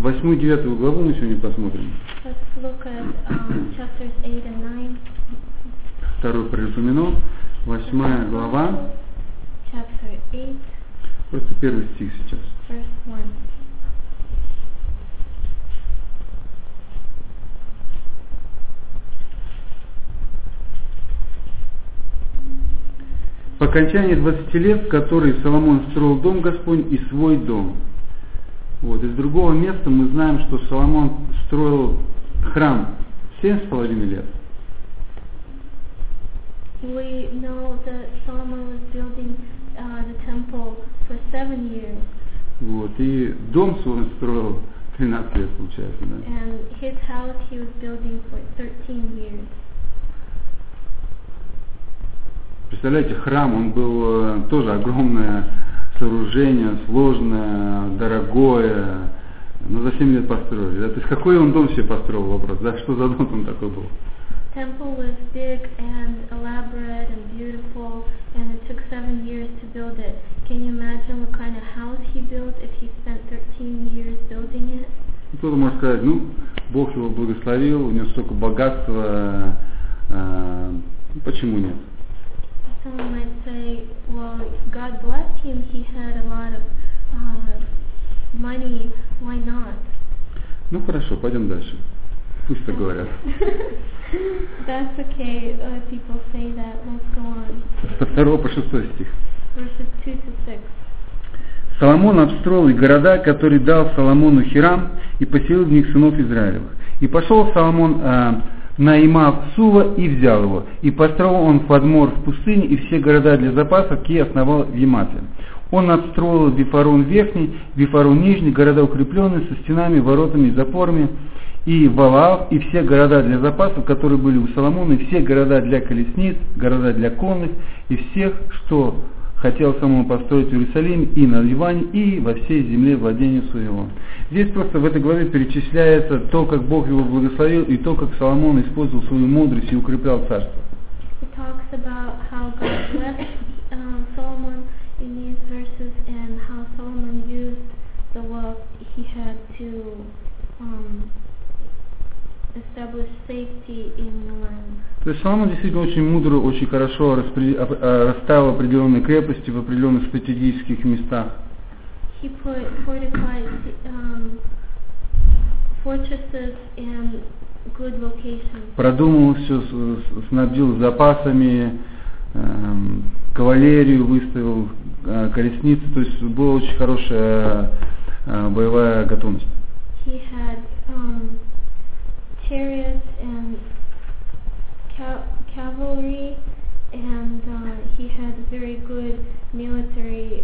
8 и 9 главу мы сегодня посмотрим. Let's look at chapters 8 and 9. Второй припомянул. 8 глава. Chapter 8, Просто первый стих сейчас. verse 1. По окончании 20 лет, в которые Соломон строил дом Господень и свой дом. Вот. Из другого места мы знаем, что Соломон строил храм 7,5 лет. We know that Solomon was building the temple for 7 years. Вот. И дом свой он строил 13 лет, получается. Да? And his house he was building for 13 years. Представляете, храм, он был тоже огромное сооружение, сложное, дорогое, но за 7 лет построили. Да? То есть какой он дом себе построил, вопрос, да? Что за дом там такой был? Temple was big and elaborate and beautiful, and it took 7 years to build it. Can you imagine what kind of house he built if he spent 13 years building it? Кто-то может сказать, ну, Бог его благословил, у него столько богатства, почему нет? Someone might say, well, God blessed him, he had a lot of money, why not? Ну хорошо, пойдем дальше. Пусть так говорят. That's okay, people say that, let's go on. Со 2 по 6 стих. Verses 2 to 6. Соломон обстроил и города, которые дал Соломону Хирам, и поселил в них сынов Израилевых. И пошел Соломон на Имав-Сува и взял его. И построил он Фадмор в пустыне, и все города для запасов, какие основал в Емате. Он отстроил Вифарон Верхний, Вифарон Нижний, города укрепленные, со стенами, воротами и запорами, и Валаав, и все города для запасов, которые были у Соломона, и все города для колесниц, города для конных, и всех, что хотел Соломон построить в Иерусалиме, и на Ливане, и во всей земле владения своего. Здесь просто в этой главе перечисляется то, как Бог его благословил, и то, как Соломон использовал свою мудрость и укреплял царство. It talks about how God blessed Solomon in these verses and how Solomon used the wealth he had to establish safety in the land. То есть Соломон действительно очень мудро, очень хорошо расставил определенные крепости в определенных стратегических местах. He put fortified fortresses in good locations. Продумал все, снабдил запасами, кавалерию выставил, колесницы, то есть была очень хорошая боевая готовность. He had chariots and cavalry, and he had a very good military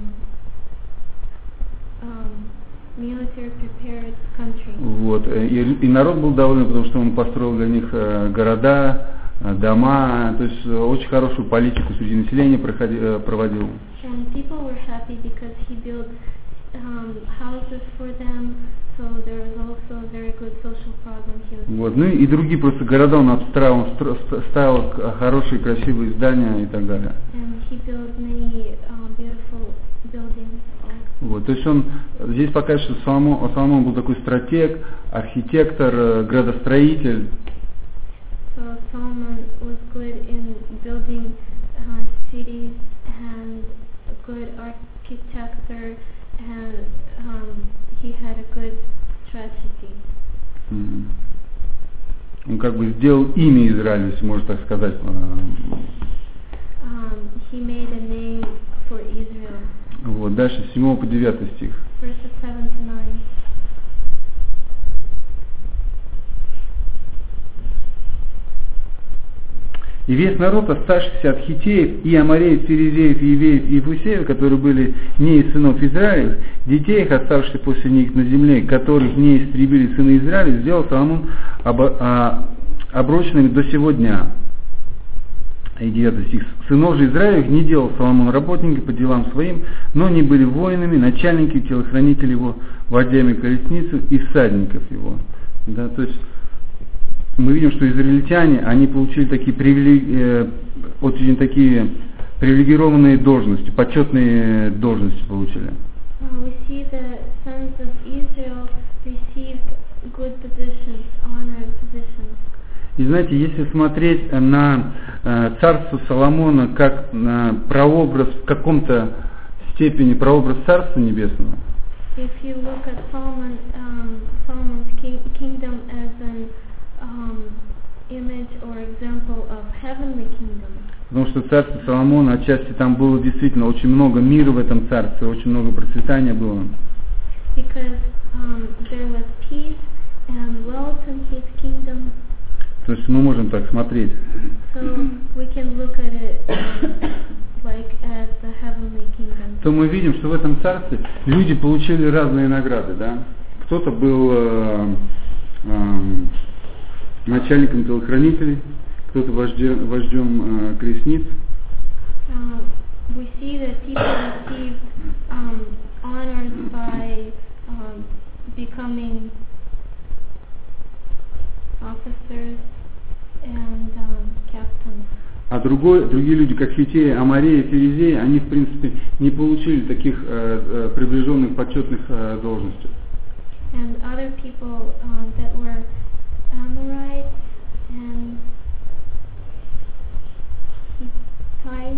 prepared country. Вот. И народ был доволен, потому что он построил для них города, дома, то есть очень хорошую политику среди населения проводил. And people were happy because he built houses for them, so there was also a very good social program he was. Вот. Ну и другие просто города он обстраивал, он ставил хорошие, красивые здания и так далее. And he built many beautiful buildings. Вот. То есть он здесь показывает, что Соломон был такой стратег, архитектор, градостроитель. So Solomon was good in building cities and a good architecture, and he had a good strategy. Он как бы сделал имя Израилю, если можно так сказать. He made a name for Israel. Вот, дальше с 7 по 9 стих. Verses 7 to 9. И весь народ, оставшийся от хиттеев, и амореев, ферезеев, иевеев и иевусеев, которые были не из сынов Израилевых, детей их, оставшихся после них на земле, которых не истребили сыны Израиля, сделал Соломон оброченными до сего дня. И 9 стих. Сынов же Израилевых не делал Соломон работники по делам своим, но они были воинами, начальники, телохранители его, вождями колесницы и всадников его. Да, то есть мы видим, что израильтяне, они получили очень такие привилегированные должности, почетные должности получили. We see the sons of Israel И знаете, если смотреть на царство Соломона как на прообраз в каком-то степени, прообраз Царства Небесного, If you look at Solomon's kingdom as an image or example of heavenly kingdom, потому что царство Соломона, отчасти там было действительно очень много мира в этом царстве, очень много процветания было. because there was peace and wealth in his kingdom, То есть мы можем так смотреть. so we can look at it like as the heavenly kingdom. То мы видим, что в этом царстве люди получили разные награды, да? Кто-то был начальником телохранителей, кто-то вождем колесниц. We see that people received honors by becoming officers and captains. А другие люди, как Хитеи, Амореи, Ферезеи, они, в принципе, не получили таких приближенных почетных должностей. And other people that were Amorites and Hittites.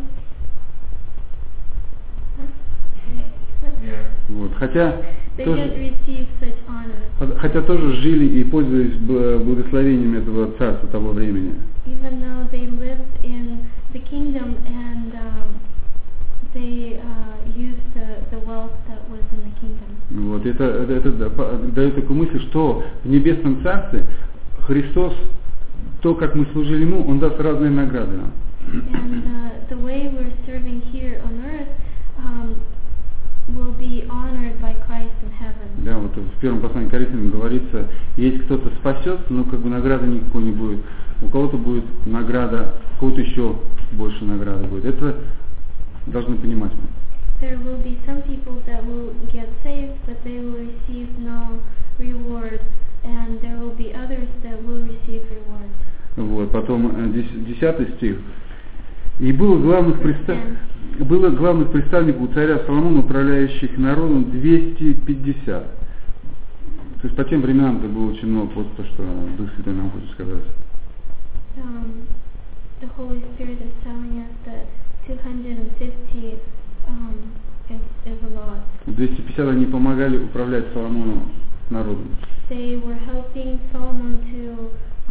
Вот. Хотя They didn't receive such honors. Хотя тоже жили и пользовались благословениями этого царства того времени. Even though they lived in the kingdom and they used the wealth that was in the kingdom. Вот. Это дает такую мысль, что в небесном царстве Христос, то, как мы служили Ему, Он даст разные награды нам. And the way we're serving here on earth will be honored by Christ in heaven. Да, вот в первом послании к Коринфянам говорится, если кто-то спасется, но как бы награды никакой не будет. У кого-то будет награда, у кого-то еще больше награды будет. Это должны понимать мы. There will be some people that will get saved, but they will receive no reward, and there will be others that will receive reward. Вот, потом 10 стих. И было главных представников у царя Соломона, управляющих народом, 250. То есть по тем временам это было очень много, вот то, что Дух Святой нам хочет сказать. The Holy Spirit is telling us that 250 is a lot. 250 они помогали управлять Соломону народом. They were helping Solomon to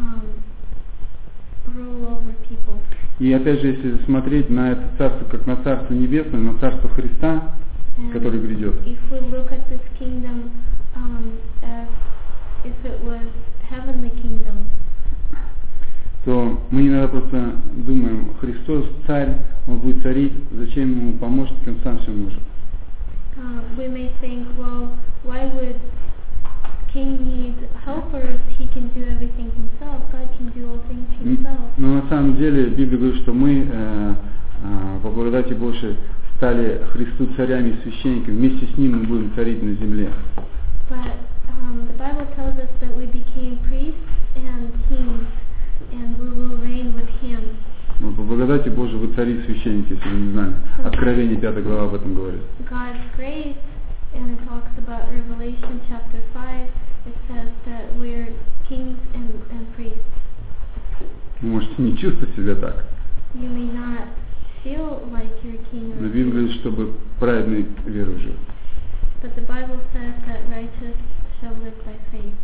rule over people. И опять же, если смотреть на это царство как на царство небесное, на царство Христа, который грядет, If we look at this kingdom as if it was heavenly kingdom, то мы иногда просто думаем, Христос царь, Он будет царить, зачем Ему помощник, Он сам все может. we may think, well, why would king need helpers? He can do everything himself. God can do all things himself. Но на самом деле Библия говорит, что мы по благодати Божией стали Христу царями и священниками, вместе с Ним мы будем царить на земле. But the Bible tells us that we became priests and kings, and we will reign with Him. По благодати Божией вы цари и священники, если вы не знали. Откровение 5 глава об этом говорит. God's grace, and it talks about Revelation chapter 5, it says that we're kings and priests. Вы можете не чувствовать себя так. You may not feel like you're king or Но Библия говорит, чтобы праведный верой жил. but the Bible says that righteous shall live by faith.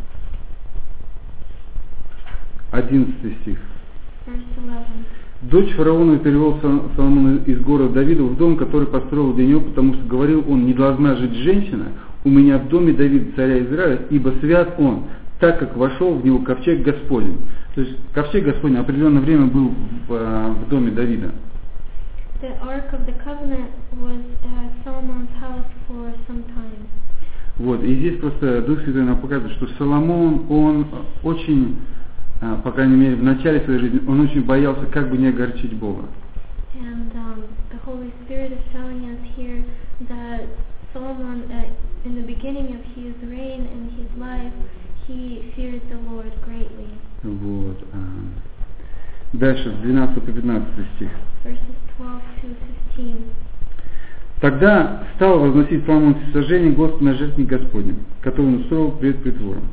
11 стих. Verse 11. Дочь фараона перевел Соломона из города Давида в дом, который построил для него, потому что говорил он, не должна жить женщина у меня в доме Давида, царя Израиля, ибо свят он, так как вошел в него ковчег Господень. То есть ковчег Господень определенное время был в доме Давида. The Ark of the Covenant was at Solomon's house for some time. Вот, и здесь просто Дух Святой нам показывает, что Соломон, он очень, по крайней мере, в начале своей жизни, он очень боялся, как бы не огорчить Бога. And the Holy Spirit is telling us here that Solomon, in the beginning of his reign and his life, he feared the Lord greatly. Вот. Дальше, с 12 по 15 стих. Verses 12 to 15. Тогда стал возносить Соломон всесожжение Господу на жертвенник Господнем, который он устроил пред притвором,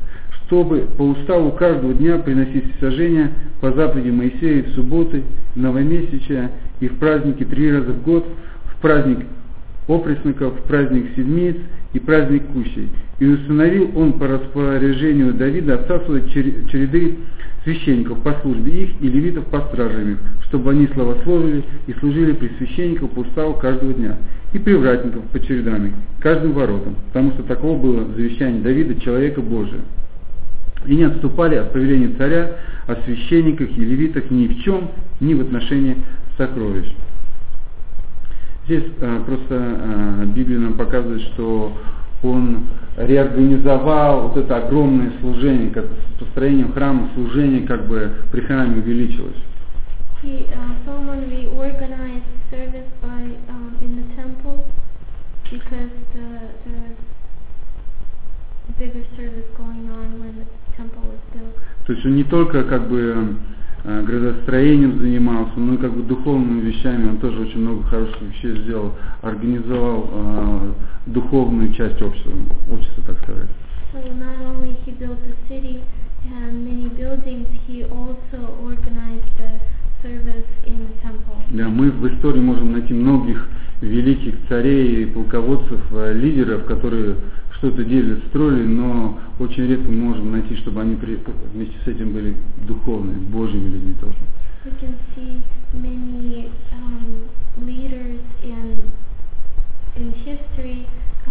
чтобы по уставу каждого дня приносить всесожжения по заповеди Моисея в субботы, в новомесячия и в праздники 3 раза в год, в праздник опресноков, в праздник седмиц и праздник кущей. И установил он по распоряжению Давида отца своего череды священников по службе их и левитов по стражам их, чтобы они славословили и служили при священниках по уставу каждого дня, и привратников по чередам их, каждым воротам, потому что таково было завещание Давида, человека Божия. И не отступали от повеления царя о священниках и левитах ни в чем, ни в отношении сокровищ. Здесь просто Библия нам показывает, что он реорганизовал вот это огромное служение, как с построением храма, служение как бы при храме увеличилось. Solomon reorganized service in the temple because there's bigger service going on when the temple was built. То есть он не только как бы градостроением занимался, но и как бы духовными вещами, он тоже очень много хороших вещей сделал, организовал духовную часть общества, так сказать. So not only he built the city and many buildings, he also organized the service in the temple. Да, мы в истории можем найти многих великих царей, полководцев, лидеров, которые что-то делали, строили, но очень редко мы можем найти, чтобы они вместе с этим были духовными, Божьими людьми тоже. We can see many leaders in history.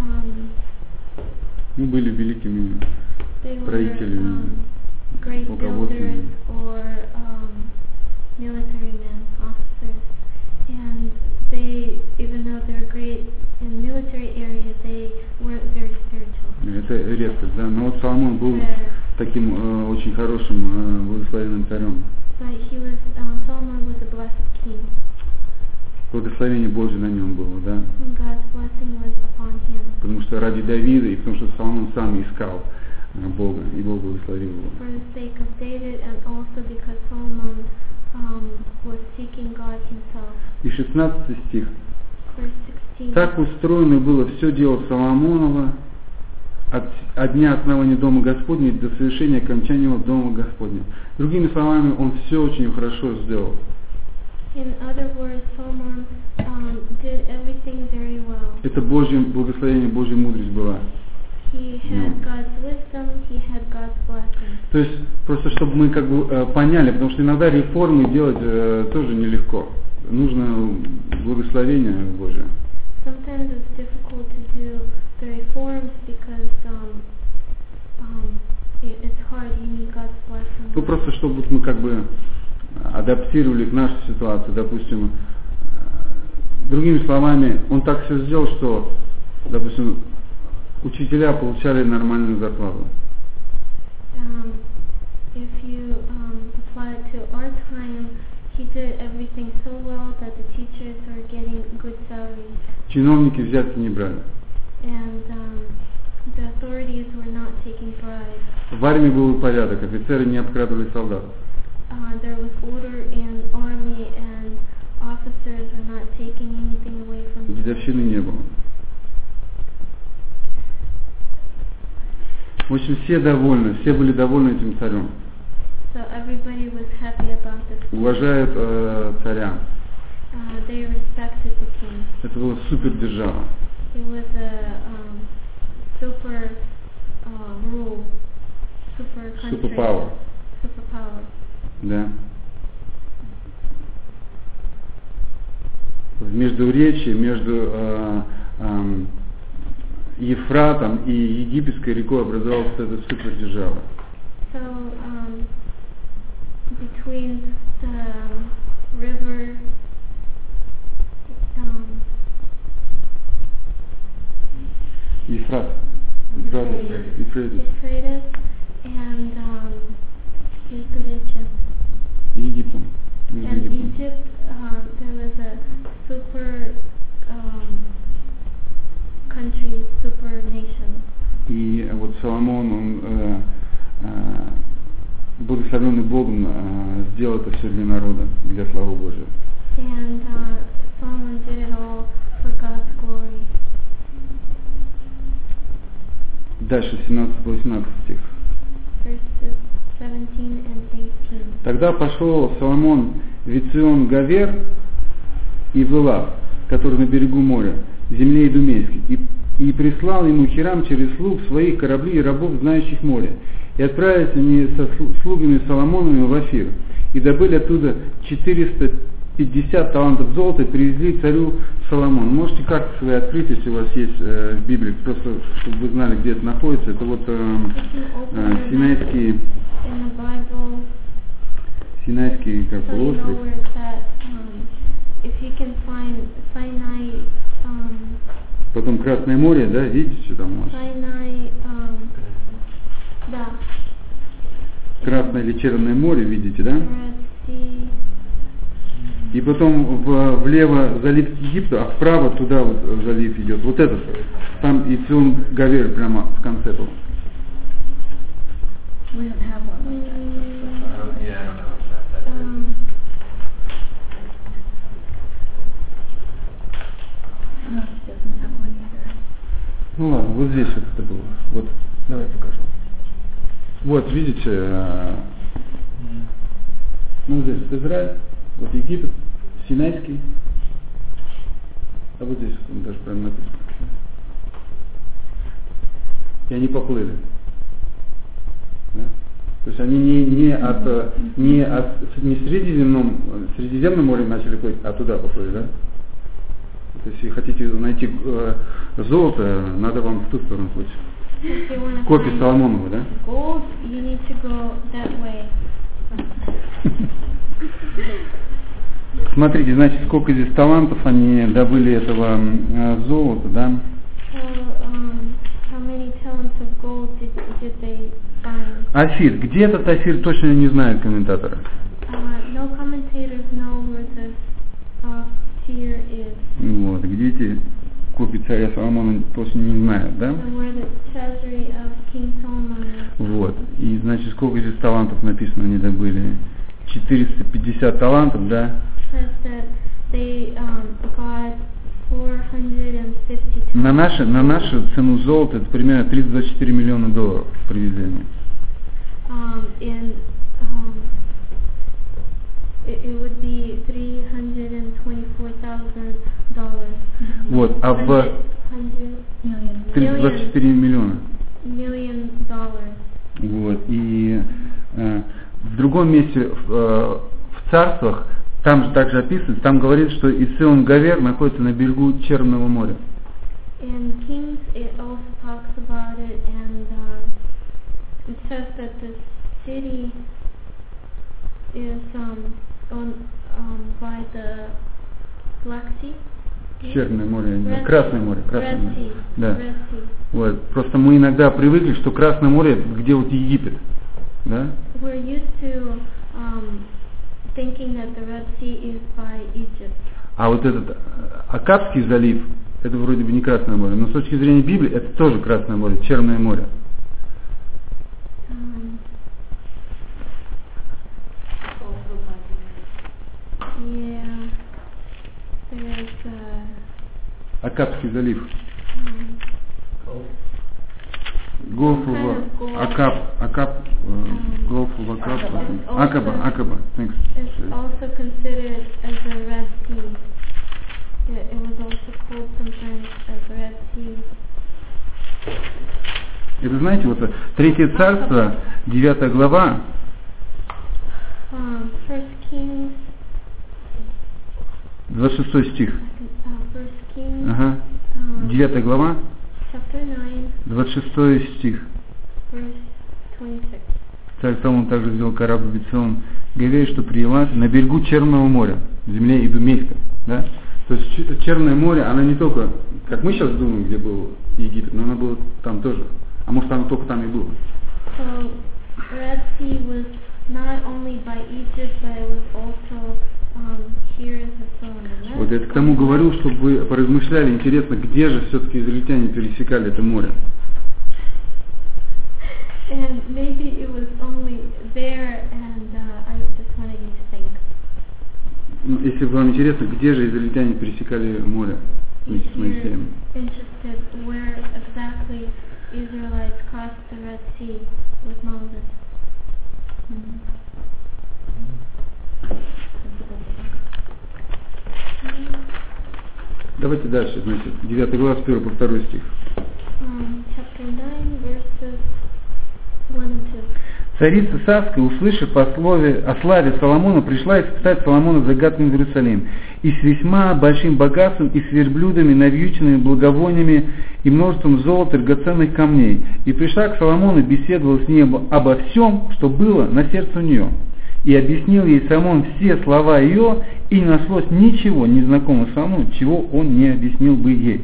Мы были великими строителями, great builders or military men, officers, and they, even though they're great in military area, they weren't very spiritual. Это редкость, да. Но вот Соломон был таким очень хорошим благословенным царем. But Solomon was a blessed king. Благословение Божье на нем было, да. And God's blessing was upon him. Потому что ради Давида и потому что Соломон сам искал Бога, и Бог благословил его. For the sake of David and also because Solomon was seeking God himself. И 16 стих. Verse 16. Так устроено было все дело Соломонова от дня основания Дома Господня до совершения окончания Дома Господня. Другими словами, он все очень хорошо сделал. In other words, Solomon did everything very well. Это Божье благословение, Божья мудрость была. He had God's wisdom, he had God's blessing. То есть, просто чтобы мы как бы поняли, потому что иногда реформы делать тоже нелегко. Нужно благословение Божие. Sometimes it's difficult to do the reforms because it's hard. You need God's blessing. Ну просто чтобы мы как бы адаптировали к нашей ситуации, допустим, другими словами, он так все сделал, что, допустим, учителя получали нормальную зарплату. If you apply it to our time, he did everything so well that the teachers are getting good salaries. Чиновники взятки не брали. And the authorities were not taking bribes. В армии был порядок, офицеры не обкрадывали солдатов. There was order in army and officers were not taking anything away from them. Дедовщины не было. В общем, все довольны, все были довольны этим царем. So everybody was happy about this. Уважают царя. They respected the king. Это была супердержава. It was a super rule, super country. Superpower. Superpower. Да. В Междуречии, между Ефратом и Египетской рекой образовалась эта супердержава. So between the river Ефрат. Euphrates. And Междуречье. Египтом. And Egypt, there was a super country, super nation. И вот Соломон, он благословенный Богом, сделал это все для народа, для славы Божьей. And Solomon did it all for God's glory. Дальше 17-18 стих. Verse Тогда пошел Соломон в Эцион-Гавер и в Элав, который на берегу моря, в земле Идумейской, и прислал ему Хирам через слуг своих корабли и рабов, знающих море. И отправились они со слугами Соломоновыми в Офир, и добыли оттуда 450 талантов золота и привезли царю Соломону. Можете карты свои открыть, если у вас есть в Библии, просто чтобы вы знали, где это находится. Это вот Синайский как полуостров. Потом Красное море, да, видите, что там у вас? Да. Красное или Черное море, видите, да? И потом влево залив Египта, а вправо туда вот залив идет. Вот этот. Там Эцион-Гавер прямо в конце был. Ну ладно, вот здесь вот это было. Вот, давай покажу. Вот, видите, ну здесь вот Израиль, вот Египет, Синайский, а вот здесь вот даже правильно написано. И они поплыли. Да? То есть они не Средиземным морем начали плыть, а туда поплыли, да? То есть, если хотите найти золото, надо вам в ту сторону плыть. Копия Соломонова, да? Gold, you need to go that way. Смотрите, значит, сколько здесь талантов они добыли этого золота, да? How many talents of gold did they find? Офир. Где этот Офир, точно не знают комментаторы. No commentators know where this Ophir is. Вот, где эти копии царя Соломона, точно не знают, да? Where the treasury of King Solomon is. Вот. И, значит, сколько здесь талантов написано, они добыли? 450 талантов, да? Says that they got 450 На нашу цену золота это примерно 324 миллиона долларов привезли они. It would be $324,000. Вот, а в 324 миллиона. Million dollars. Вот, и в другом месте в царствах, там же также описывается, там говорится, что Эцион-Гавер находится на берегу Черного моря. In Kings, it also talks about it, and it says that the city is by the Black Sea. Черное море, Красное море, Красное море. Да. Red Sea. Вот. Просто мы иногда привыкли, что Красное море, где вот Египет, да? We're used to thinking that the Red Sea is by Egypt. А вот этот Аккабский залив, это вроде бы не Красное море, но с точки зрения Библии это тоже Красное море, Черное море. Yeah, there's Аккабский залив. Gulf of Aqaba, thanks. It's also considered as a Red Sea. It was also called sometimes as Red Sea. Это, знаете, вот Третье царство, 9 глава, First Kings, 26 стих. First Kings, Ага. 9 глава, chapter 9, 26 стих. verse 26. Царь Соломон также взял корабль в Эцион-Гавер, что при Еласе, на берегу Черного моря, в земле Идумейской. Да? То есть Черное море, оно не только, как мы сейчас думаем, где был Египет, но оно было там тоже. А может, оно только там и было. So Red Sea was not only by Egypt, but it was also here in the Solomon. Вот я к тому говорю, чтобы вы поразмышляли, интересно, где же все-таки израильтяне пересекали это море. And maybe it was only there, and I just wanted you to think. Если вам интересно, где же израильтяне пересекали море вместе с Моисеем. Interested where exactly Israelites crossed the Red Sea with Moses. Давайте дальше, значит, 9 глава, с 1 по 2 стих. Chapter 9, verses 1 and 2. Царица Савска, услышав о славе Соломона, пришла испытать Соломона загадками в Иерусалим, и с весьма большим богатством, и с верблюдами, навьюченными благовониями, и множеством золота, драгоценных камней. И пришла к Соломону, беседовала с ним обо всем, что было на сердце у нее. И объяснил ей Соломон все слова ее, и не нашлось ничего незнакомого Соломону, чего он не объяснил бы ей.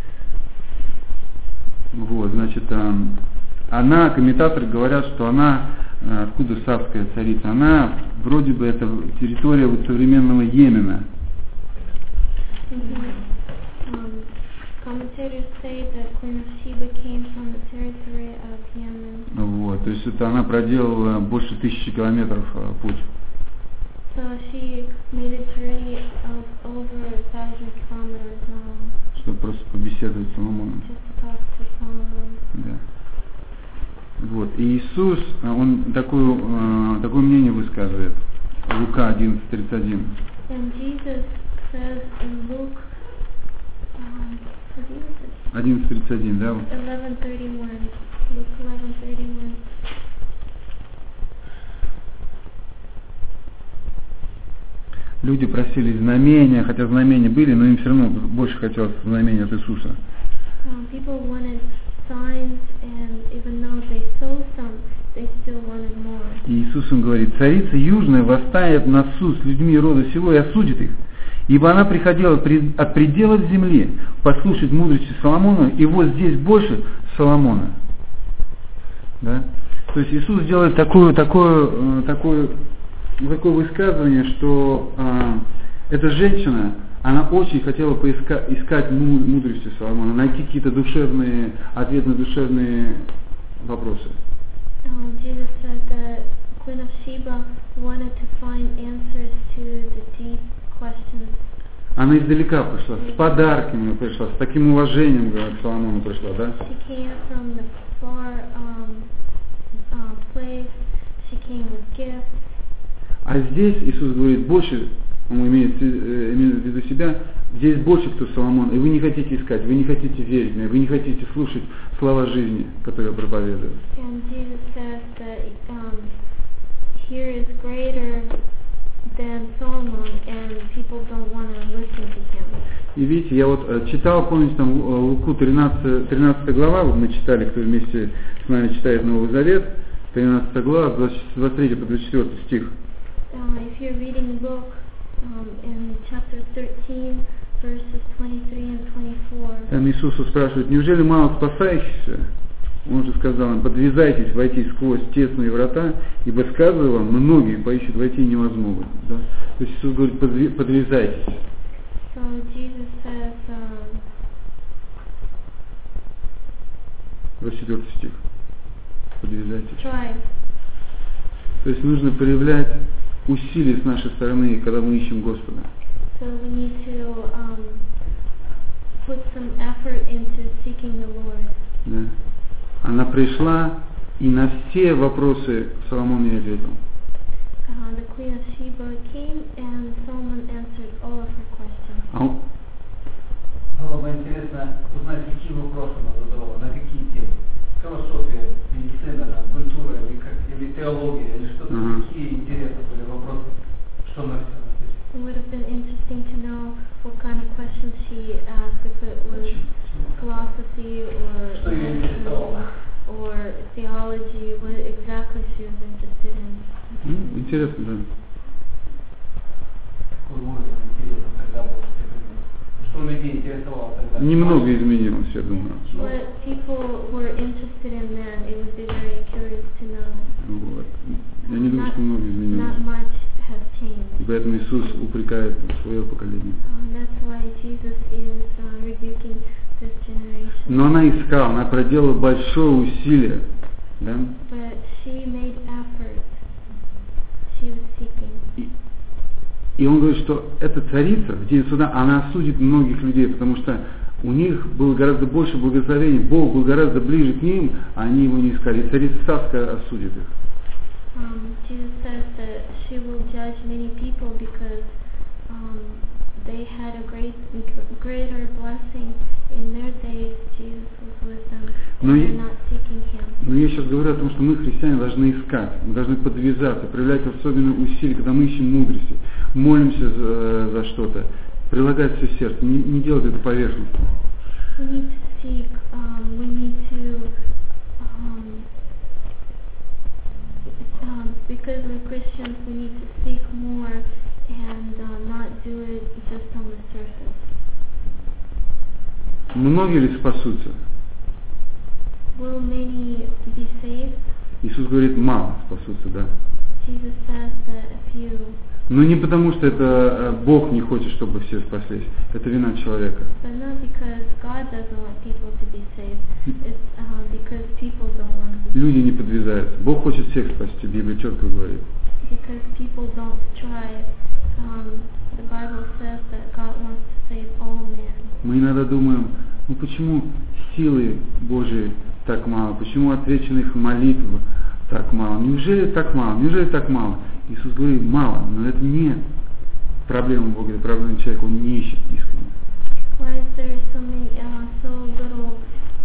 Вот, значит, она, комментаторы говорят, что она, откуда Савская царица, она вроде бы это территория вот современного Йемена. Commentators say that Queen of Sheba came from the territory of Yemen. Вот, то есть это она проделала больше 1000 километров путь. So she made a journey of over 1,000 kilometers long. Чтобы просто побеседовать с Соломоном. Just to talk to Solomon. Да. Вот. И Иисус, он такое мнение высказывает. Лука 11:31. And Jesus says in Luke 11:31, да? 11:31. Luke 11:31. Люди просили знамения, хотя знамения были, но им все равно больше хотелось знамения от Иисуса. People wanted signs, and even though they saw some, they still wanted more. И Иисус им говорит: царица южная восстанет на суд с людьми рода сего и осудит их. Ибо она приходила от пределов земли послушать мудрости Соломона, и вот здесь больше Соломона. Да? То есть Иисус делает такое высказывание, что эта женщина, она очень хотела искать мудрости Соломона, найти какие-то ответы на душевные вопросы. Jesus said that Queen of Sheba wanted to find answers to the deep questions. Она издалека пришла, с подарками пришла, с таким уважением к Соломону пришла, да? She came from the far place. She came with gifts. А здесь Иисус говорит: больше, он имеет в виду себя, здесь больше кто Соломон, и вы не хотите искать, вы не хотите верить мне, вы не хотите слушать слова жизни, которые я проповедую. And Jesus says that here is greater than Solomon, and people don't want to listen to him. И видите, я вот читал, помните, там Луку 13 глава, вот мы читали, кто вместе с нами читает Новый Завет, 13 глава, 23 по 24 стих. If you're reading the book in chapter 13, verses 23 and 24. Там Иисус спрашивает: неужели мало спасающихся? Он же сказал им: подвязайтесь войти сквозь тесные врата, ибо сказываю вам, многие поищут войти и не возмогут. Да? То есть Иисус говорит: подвязайтесь. So Jesus says, 24 стих. Подвязайтесь. Strive. То есть нужно проявлять усилия с нашей стороны, когда мы ищем Господа. So we need to put some effort into seeking the Lord. Да. Она пришла и на все вопросы Соломон ей ответил. The Queen of Sheba came and Solomon answered all of her questions. Было бы интересно узнать, какие вопросы она задавала, на какие темы. Философия, медицина, культура или теология, или что-то, какие интересные были вопросы, что она все написала. It would have been interesting to know what kind of questions she asked, if it was philosophy or theology, what exactly she was interested in. Интересно, да. Какой уровень интереса тогда был? Что людей интересовало тогда? Немного изменилось, я думаю. What people were interested in then, it would be very curious to know. Вот. Я не думаю, что много изменилось. Not much has changed. И поэтому Иисус упрекает свое поколение. That's why Jesus is rebuking this generation. Но она искала, она проделала большое усилие. Да? But she made effort. She was seeking. И он говорит, что эта царица в день суда, она осудит многих людей, потому что у них было гораздо больше благословений, Бог был гораздо ближе к ним, а они его не искали. И царица Савская осудит их. Jesus says that she will judge many people because they had a greater blessing in their days. Jesus was with them, and they're not seeking Him. Но я сейчас говорю о том, что мы, христиане, должны искать, мы должны подвязаться, проявлять особенные усилия, когда мы ищем мудрости, молимся за что-то, прилагать все сердце, не делать это поверхностно. We need to seek, we need to, because we're Christians, we need to seek more and not do it just on the surface. Многие ли спасутся? Will many be saved? Иисус говорит, мало спасутся, да. Jesus says that a few. Но не потому, что это Бог не хочет, чтобы все спаслись. Это вина человека. But not because God doesn't want people to be saved. It's because people don't want to be saved. Люди не подвязаются. Бог хочет всех спасти, Библия четко говорит. Because people don't strive. The Bible says that God wants to save all men. Мы иногда думаем, ну почему силы Божьей так мало, почему отвеченных молитв так мало, неужели так мало, неужели так мало? Иисус говорит, мало, но это не проблема Бога, это проблема человека, он не ищет искренне. Why is there so little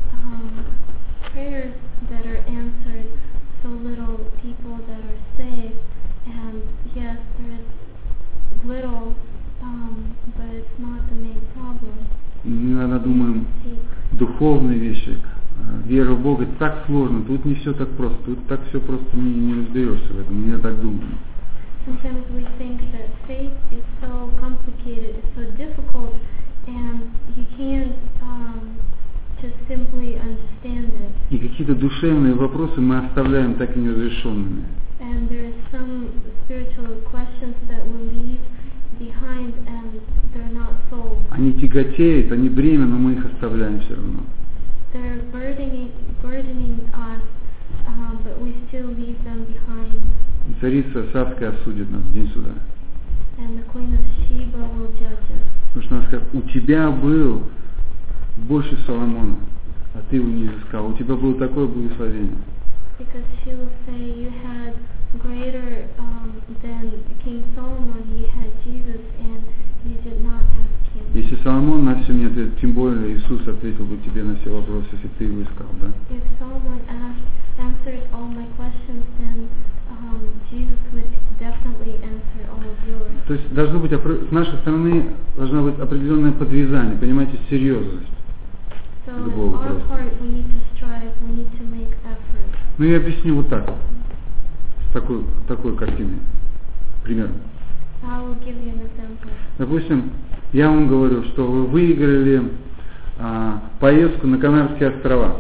prayers that are answered, so little people that are saved, and yes, there is little, but it's not the main problem. Мы иногда думаем, духовные вещи, вера в Бога, это так сложно, тут не все так просто, тут так все просто не разберешься в этом, я так думаю. Sometimes we think that faith is so complicated, it's so difficult, and you can't just simply understand it. И какие-то душевные вопросы мы оставляем так и неразрешенными. And there are some spiritual questions that we leave behind and they're not solved. Они тяготеют, они бремя, но мы их оставляем все равно. They're burdening us, but we still leave them behind. И царица Савская осудит нас в день суда. And the Queen of Sheba will judge us. Потому что она скажет, у тебя был больше Соломона, а ты его не изыскал. У тебя было такое благословение. Because she will say, you had greater than King Solomon, you had Jesus, and you did not ask him. Если Соломон на все не ответил, тем более Иисус ответил бы тебе на все вопросы, если ты его искал, да? If Solomon answered all my questions, then Jesus would definitely answer all of yours. То есть должно быть, с нашей стороны должна быть определенное подвязание, понимаете, серьезность. So on our part, we need to strive, we need to make effort. Ну я объясню вот так, с такой картиной, примерно. I will give you an example. Допустим, я вам говорю, что вы выиграли поездку на Канарские острова.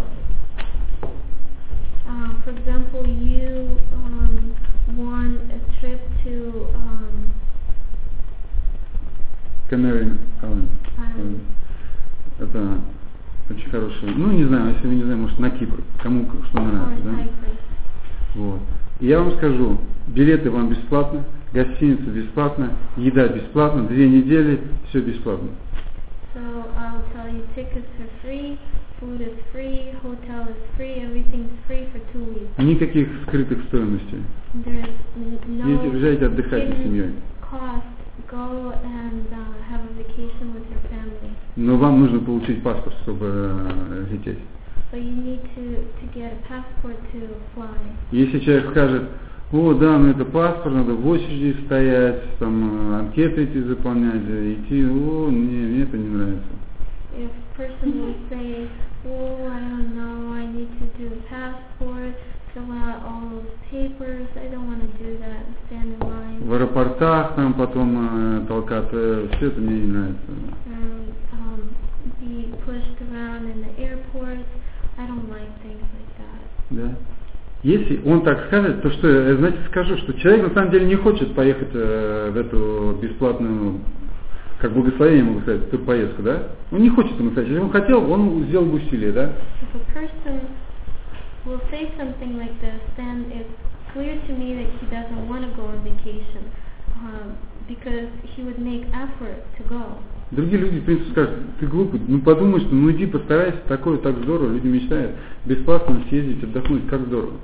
For example, you won a trip to Canary Island. Это очень хорошее. Ну, не знаю, если вы не знаете, может, на Кипр. Кому что нравится, да? Вот. И я вам скажу, билеты вам бесплатно, гостиница бесплатно, еда бесплатна, 2 недели, все бесплатно. So I'll tell you, tickets are free, food is free, hotel is free, everything is free for 2 weeks. Никаких скрытых стоимостей. There's no Езжайте, отдыхайте с семьей. Cost. Go and have a vacation with your family. Но вам нужно получить паспорт, чтобы лететь. But you need to get a passport to fly. Если человек скажет, о, да, ну это паспорт, надо в очереди стоять, там анкеты эти заполнять, идти, о, мне это не нравится. If a person will say, oh, I don't know, I need to do a passport, fill out all those papers, I don't want to do that, stand in line. В аэропортах там потом толкаться, все это мне не нравится. Be pushed around in the airports, I don't like things like that. Да. Если он так скажет, то что я, знаете, скажу, что человек на самом деле не хочет поехать в эту бесплатную, как благословение, могу сказать, эту поездку, да? Он не хочет ему сказать. Если он хотел, он сделал бы усилие, да? If a person will say something like this, then it's clear to me that he doesn't want to go on vacation, because he would make effort to go. Другие люди, в принципе, скажут, ты глупый, ну подумай, что ну иди, постарайся, такое так здорово, люди мечтают бесплатно съездить, отдохнуть, как здорово.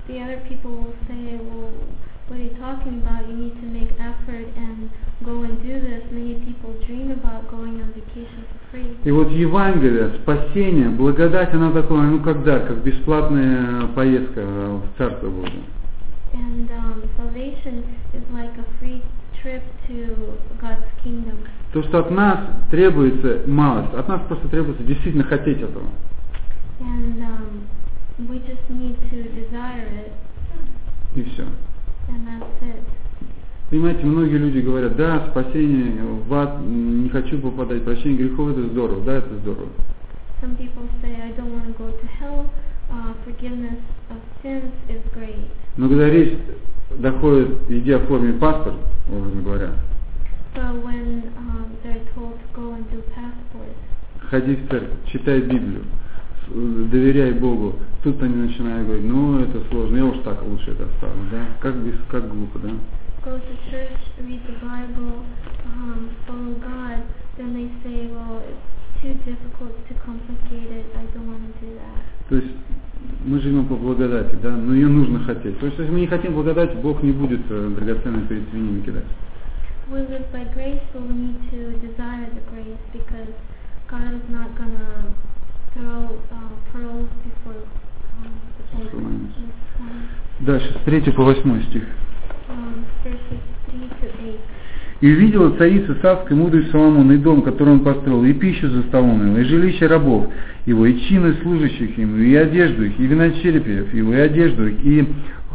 the other people will say, well, what are you talking about? You need to make effort and go and do this. Many people dream about going on vacation for free. И вот Евангелие, спасение, благодать, она такое, как бесплатная поездка в Царство Божие. And salvation is like a free trip to God's kingdom. То, что от нас требуется малость, от нас просто требуется действительно хотеть этого. And we just need to desire it. И все. And that's it. Понимаете, многие люди говорят, да, спасение, в ад, не хочу попадать, прощение грехов, это здорово, да, это здорово. Some people say, I don't want to go to hell, forgiveness of sins is great. Но когда речь доходит, иди оформи паспорт, образно говоря, But when they're told to go and do passport, ходи в церковь, читай Библию, доверяй Богу, тут они начинают говорить, ну это сложно, я уж так лучше это оставлю, да, как глупо, да. Go to church, read the Bible, follow God, then they say, well, it's too difficult, too complicated, I don't want to do that. То есть мы живем по благодати, да, но ее нужно хотеть. То есть если мы не хотим благодати, Бог не будет драгоценные перед свиньями кидать. We live by grace, but we need to desire the grace because God is not going to throw pearls before the swine. Дальше, с 3 по 8 стих. Verses 3 to 8. «И увидела царица царской мудрость Соломона, и дом, который он построил, и пищу за столом его, и жилище рабов его, и чины служащих ему, и одежду их, и виночерпиев его, и одежду их, и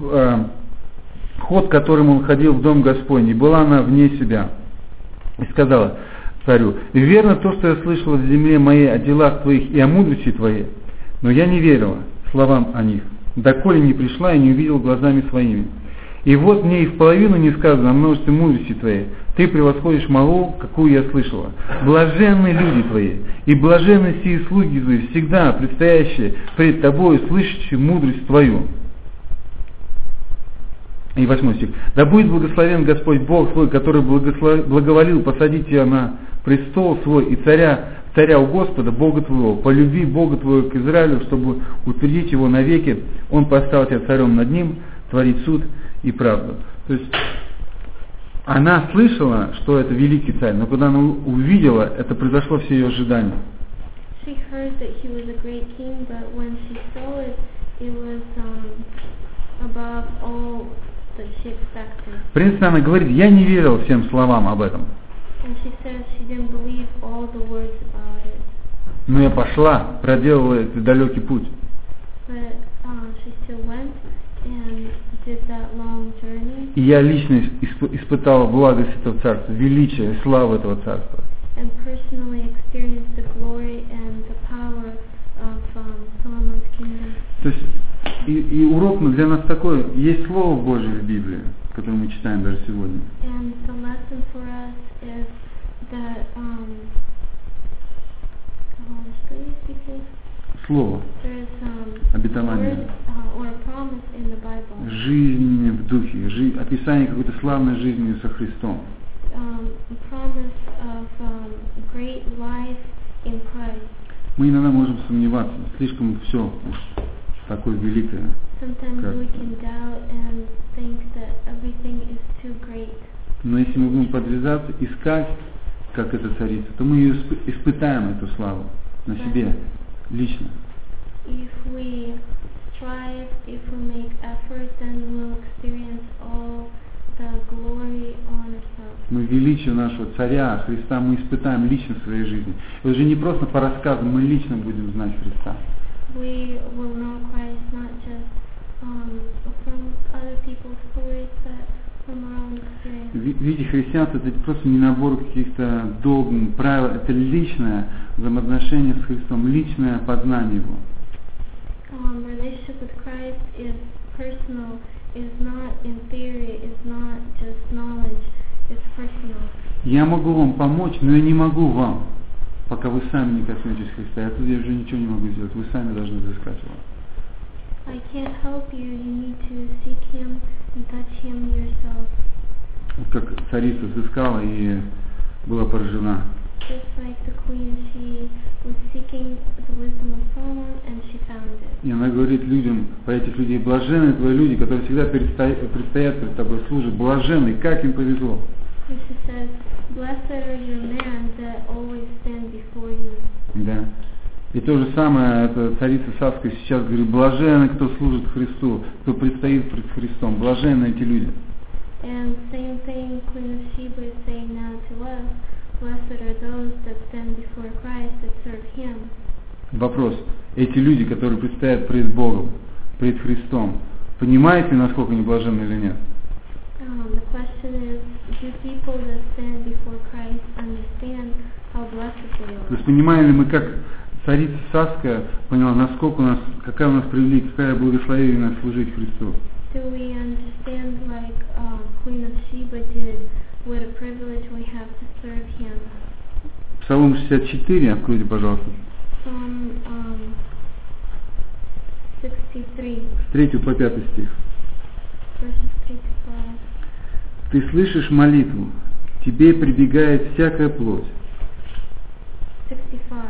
ход, которым он ходил в дом Господний, и была она вне себя. И сказала царю: верно то, что я слышала в земле моей о делах твоих и о мудрости твоей, но я не верила словам о них, доколе не пришла и не увидела глазами своими. И вот мне и в половину не сказано о множестве мудрости твоей. Ты превосходишь молву, какую я слышала. Блаженны люди твои, и блаженны сии слуги твои, всегда предстоящие пред тобою, слышащие мудрость твою». И 8 стих. «Да будет благословен Господь Бог твой, который благоволил посадить тебя на престол свой, и царя у Господа, Бога твоего, полюби Бога твоего к Израилю, чтобы утвердить его навеки, он поставил тебя царем над ним, творить суд и правду». То есть она слышала, что это великий царь, но когда она увидела, это произошло все ее ожидания. She heard that he was a great king, but when she saw it, it was above all that she expected. В принципе, она говорит, я не верила всем словам об этом. And she says she didn't believe all the words about it. Но я пошла, проделала этот далекий путь. But she still went and did that long journey. И я лично испытала благость этого царства, величие и славу этого царства. And personally experienced the glory and the power of Solomon's kingdom. То есть и урок для нас такой, есть Слово Божие в Библии, которое мы читаем даже сегодня. And the lesson for us is that Слово, обетование, жизнь в духе, описание какой-то славной жизни со Христом. Мы иногда можем сомневаться, слишком все уж такое великое. Но если мы будем подвязаться, искать, как эта царица, то мы ее испытаем, эту славу, на себе, лично. If we strive, if we make effort, then we'll experience all the glory on ourselves. Мы величие нашего царя, Христа, мы испытаем лично в своей жизни. Это уже не просто по рассказам, мы лично будем знать Христа. We will know Christ not just from other people's stories, but from our own experience. Видите, христианство это просто не набор каких-то догм, правил, это личное взаимоотношение с Христом, личное познание Его. Relationship with Christ is personal, is not in theory, is not just knowledge, it's personal. Я могу вам помочь, но я не могу вам, пока вы сами не коснетесь Христа. Я тут уже ничего не могу сделать, вы сами должны взыскать Его. I can't help you, you need to seek Him and touch Him yourself. Как царица взыскала и была поражена Just like the queen, she was seeking the wisdom of Solomon, and she found it. И она говорит людям, про этих людей: блаженны твои люди, которые всегда предстоят пред тобой, служат. Блаженны, как им повезло. And she says, blessed are your men that always stand before you. Да. И то же самое, это царица Савская сейчас говорит: блаженны, кто служит Христу, кто предстоит пред Христом. Блаженны эти люди. And same thing Queen of Sheba is saying now to us. Blessed are those that stand before Christ, that serve Him. Вопрос. Эти люди, которые предстоят пред Богом, пред Христом, понимаете, насколько они блаженны или нет? The question is, do people that stand before Christ understand how blessed they То are? есть понимаем ли мы, как царица Савская поняла, насколько у нас, какая у нас привилегия, какая благословение служить Христу? Do we understand like Queen of Sheba did, what a privilege we have to serve Him? Псалом 64, откройте, пожалуйста. Psalm 63, С 3 по 5 стих. verses 3 to 5. Ты слышишь молитву, тебе прибегает всякая плоть. 65.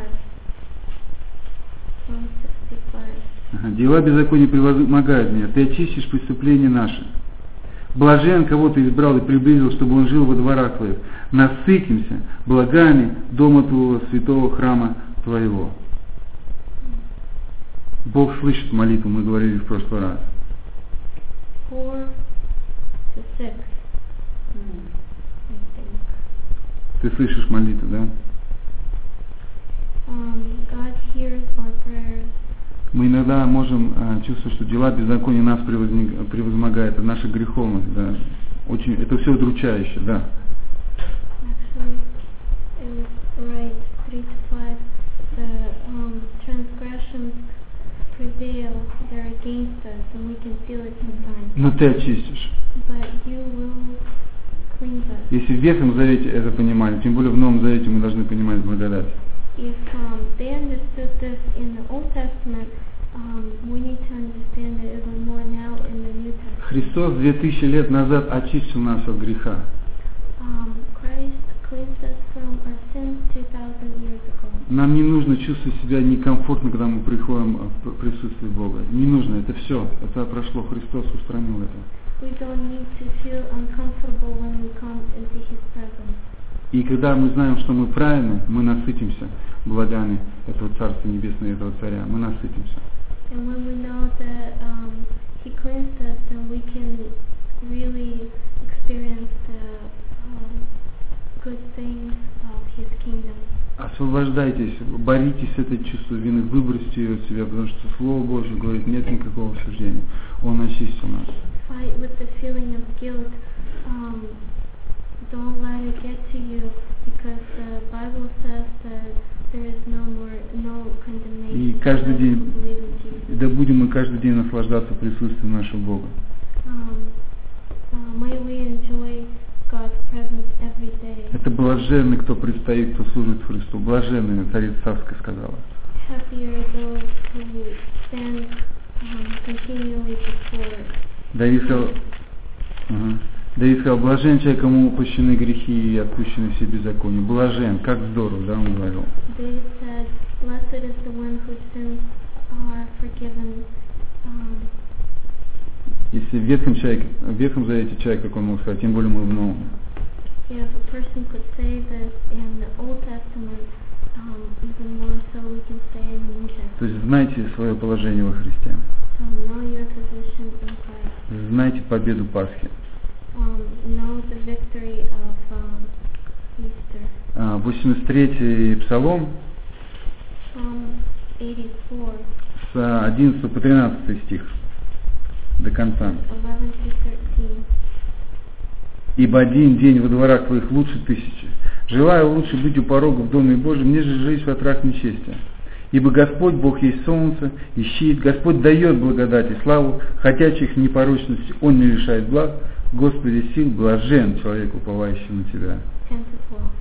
Psalm 65. Дела беззакония превозмогают меня, ты очистишь преступления наши. Блажен, кого ты избрал и приблизил, чтобы он жил во дворах твоих. Насытимся благами дома твоего, святого храма твоего. Бог слышит молитву, мы говорили в прошлый раз. 4 to 6. I think. Ты слышишь молитву, да? God hears our prayers. Мы иногда можем чувствовать, что дела беззакония нас превозмогают, это наша греховность, да. Очень, это все удручающе, да. Actually, it was right, 3 to 5. The transgressions prevail, they're against us, and we can feel it sometimes. Но ты очистишь. But you will cleanse us. Если в Ветхом Завете это понимали, тем более в Новом Завете мы должны понимать благодать. If they understood this in the Old Testament, we need to understand it even more now in the New Testament. Христос 2000 лет назад очистил нас от греха. Christ cleansed us from our sins 2000 years ago. Нам не нужно чувствовать себя некомфортно, когда мы приходим в присутствие Бога. Не нужно, это все, это прошло, Христос устранил это. We don't need to feel uncomfortable when we come into His presence. И когда мы знаем, что мы правильны, мы насытимся благами этого Царства Небесного, этого Царя. Мы насытимся. And when we know that He cleansed us, then we can really experience the good things of His kingdom. Освобождайтесь, боритесь с этой чувством вины, выбросьте ее от себя, потому что Слово Божье говорит, нет никакого осуждения. Он очистил нас. Fight with the feeling of guilt. Don't let it get to you, because the Bible says that there is no condemnation. И каждый день, да будем мы каждый день наслаждаться присутствием нашего Бога. May we enjoy God's presence every day. Это блаженный, кто предстоит, кто служит Христу. Блаженный, царица Савская сказала. Happy are those who stand continually before. Давид сказал, блажен человек, кому прощены грехи и отпущены все беззакония. Блажен, как здорово, да, он говорил. David said, blessed is the one whose sins are forgiven. Если в Ветхом Завете человек, как он мог сказать, тем более мы в Новом. If a person could say this in the Old Testament, even more so we can say in the New Testament. То есть знайте свое положение во Христе. So know your position in Christ. Знайте победу Пасхи. Know the victory of Easter. 83-й Псалом Psalm 84, с 11 по 13 стих до конца. 11 to 13. Ибо один день во дворах твоих лучше 1000. Желаю лучше быть у порога в Доме Божьем, нежели жить в отрах нечестия. Ибо Господь Бог есть солнце и щит, Господь дает благодать и славу, хотячих непорочности Он не лишает благ. Господи сил, блажен человек, уповающий на Тебя. 10 to 12.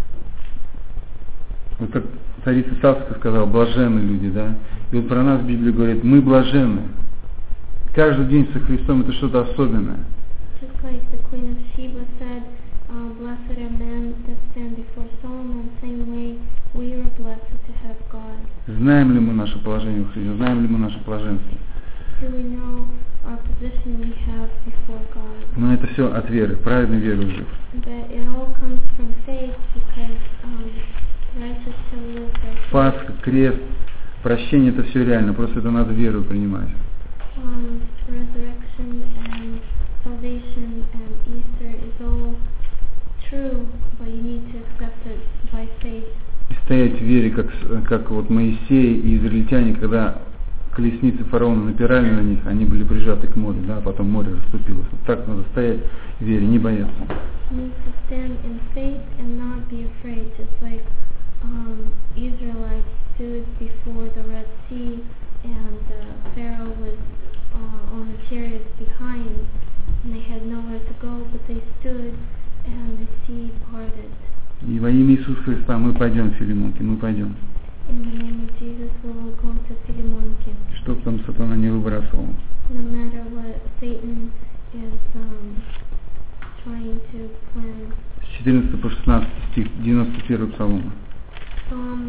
Вот как царица Савская сказала, блаженны люди, да? И вот про нас в Библии говорит, мы блаженны. Каждый день со Христом это что-то особенное. Just like the Queen of Sheba said, blessed are men that stand before Solomon. Same way, we are blessed to have God. Знаем ли мы наше положение в Христе? Знаем ли мы наше блаженство? Do we know our position we have before God? Но это все от веры, праведной веры жив. That it all comes from faith because righteous shall live by faith. Пасха, крест, прощение, это все реально, просто это надо веру принимать. Resurrection and salvation and Easter is all true, but you need to accept it by faith. И стоять в вере, как вот Моисей и израильтяне, когда колесницы фараона напирали на них, они были прижаты к морю, да, а потом море расступилось. Вот так надо стоять в вере, не бояться. You need to stand in faith and not be afraid, just like Israelites stood before the Red Sea and Pharaoh was on the chariots behind and they had nowhere to go, but they stood and the sea parted. И во имя Иисуса Христа мы пойдем, Филимонки, мы пойдем. In the name of Jesus we will go to Philemonki. Чтоб там сатана не выбрасывал. No matter what Satan is trying to plan. С 14 по 16 стих 91 псалома. Psalm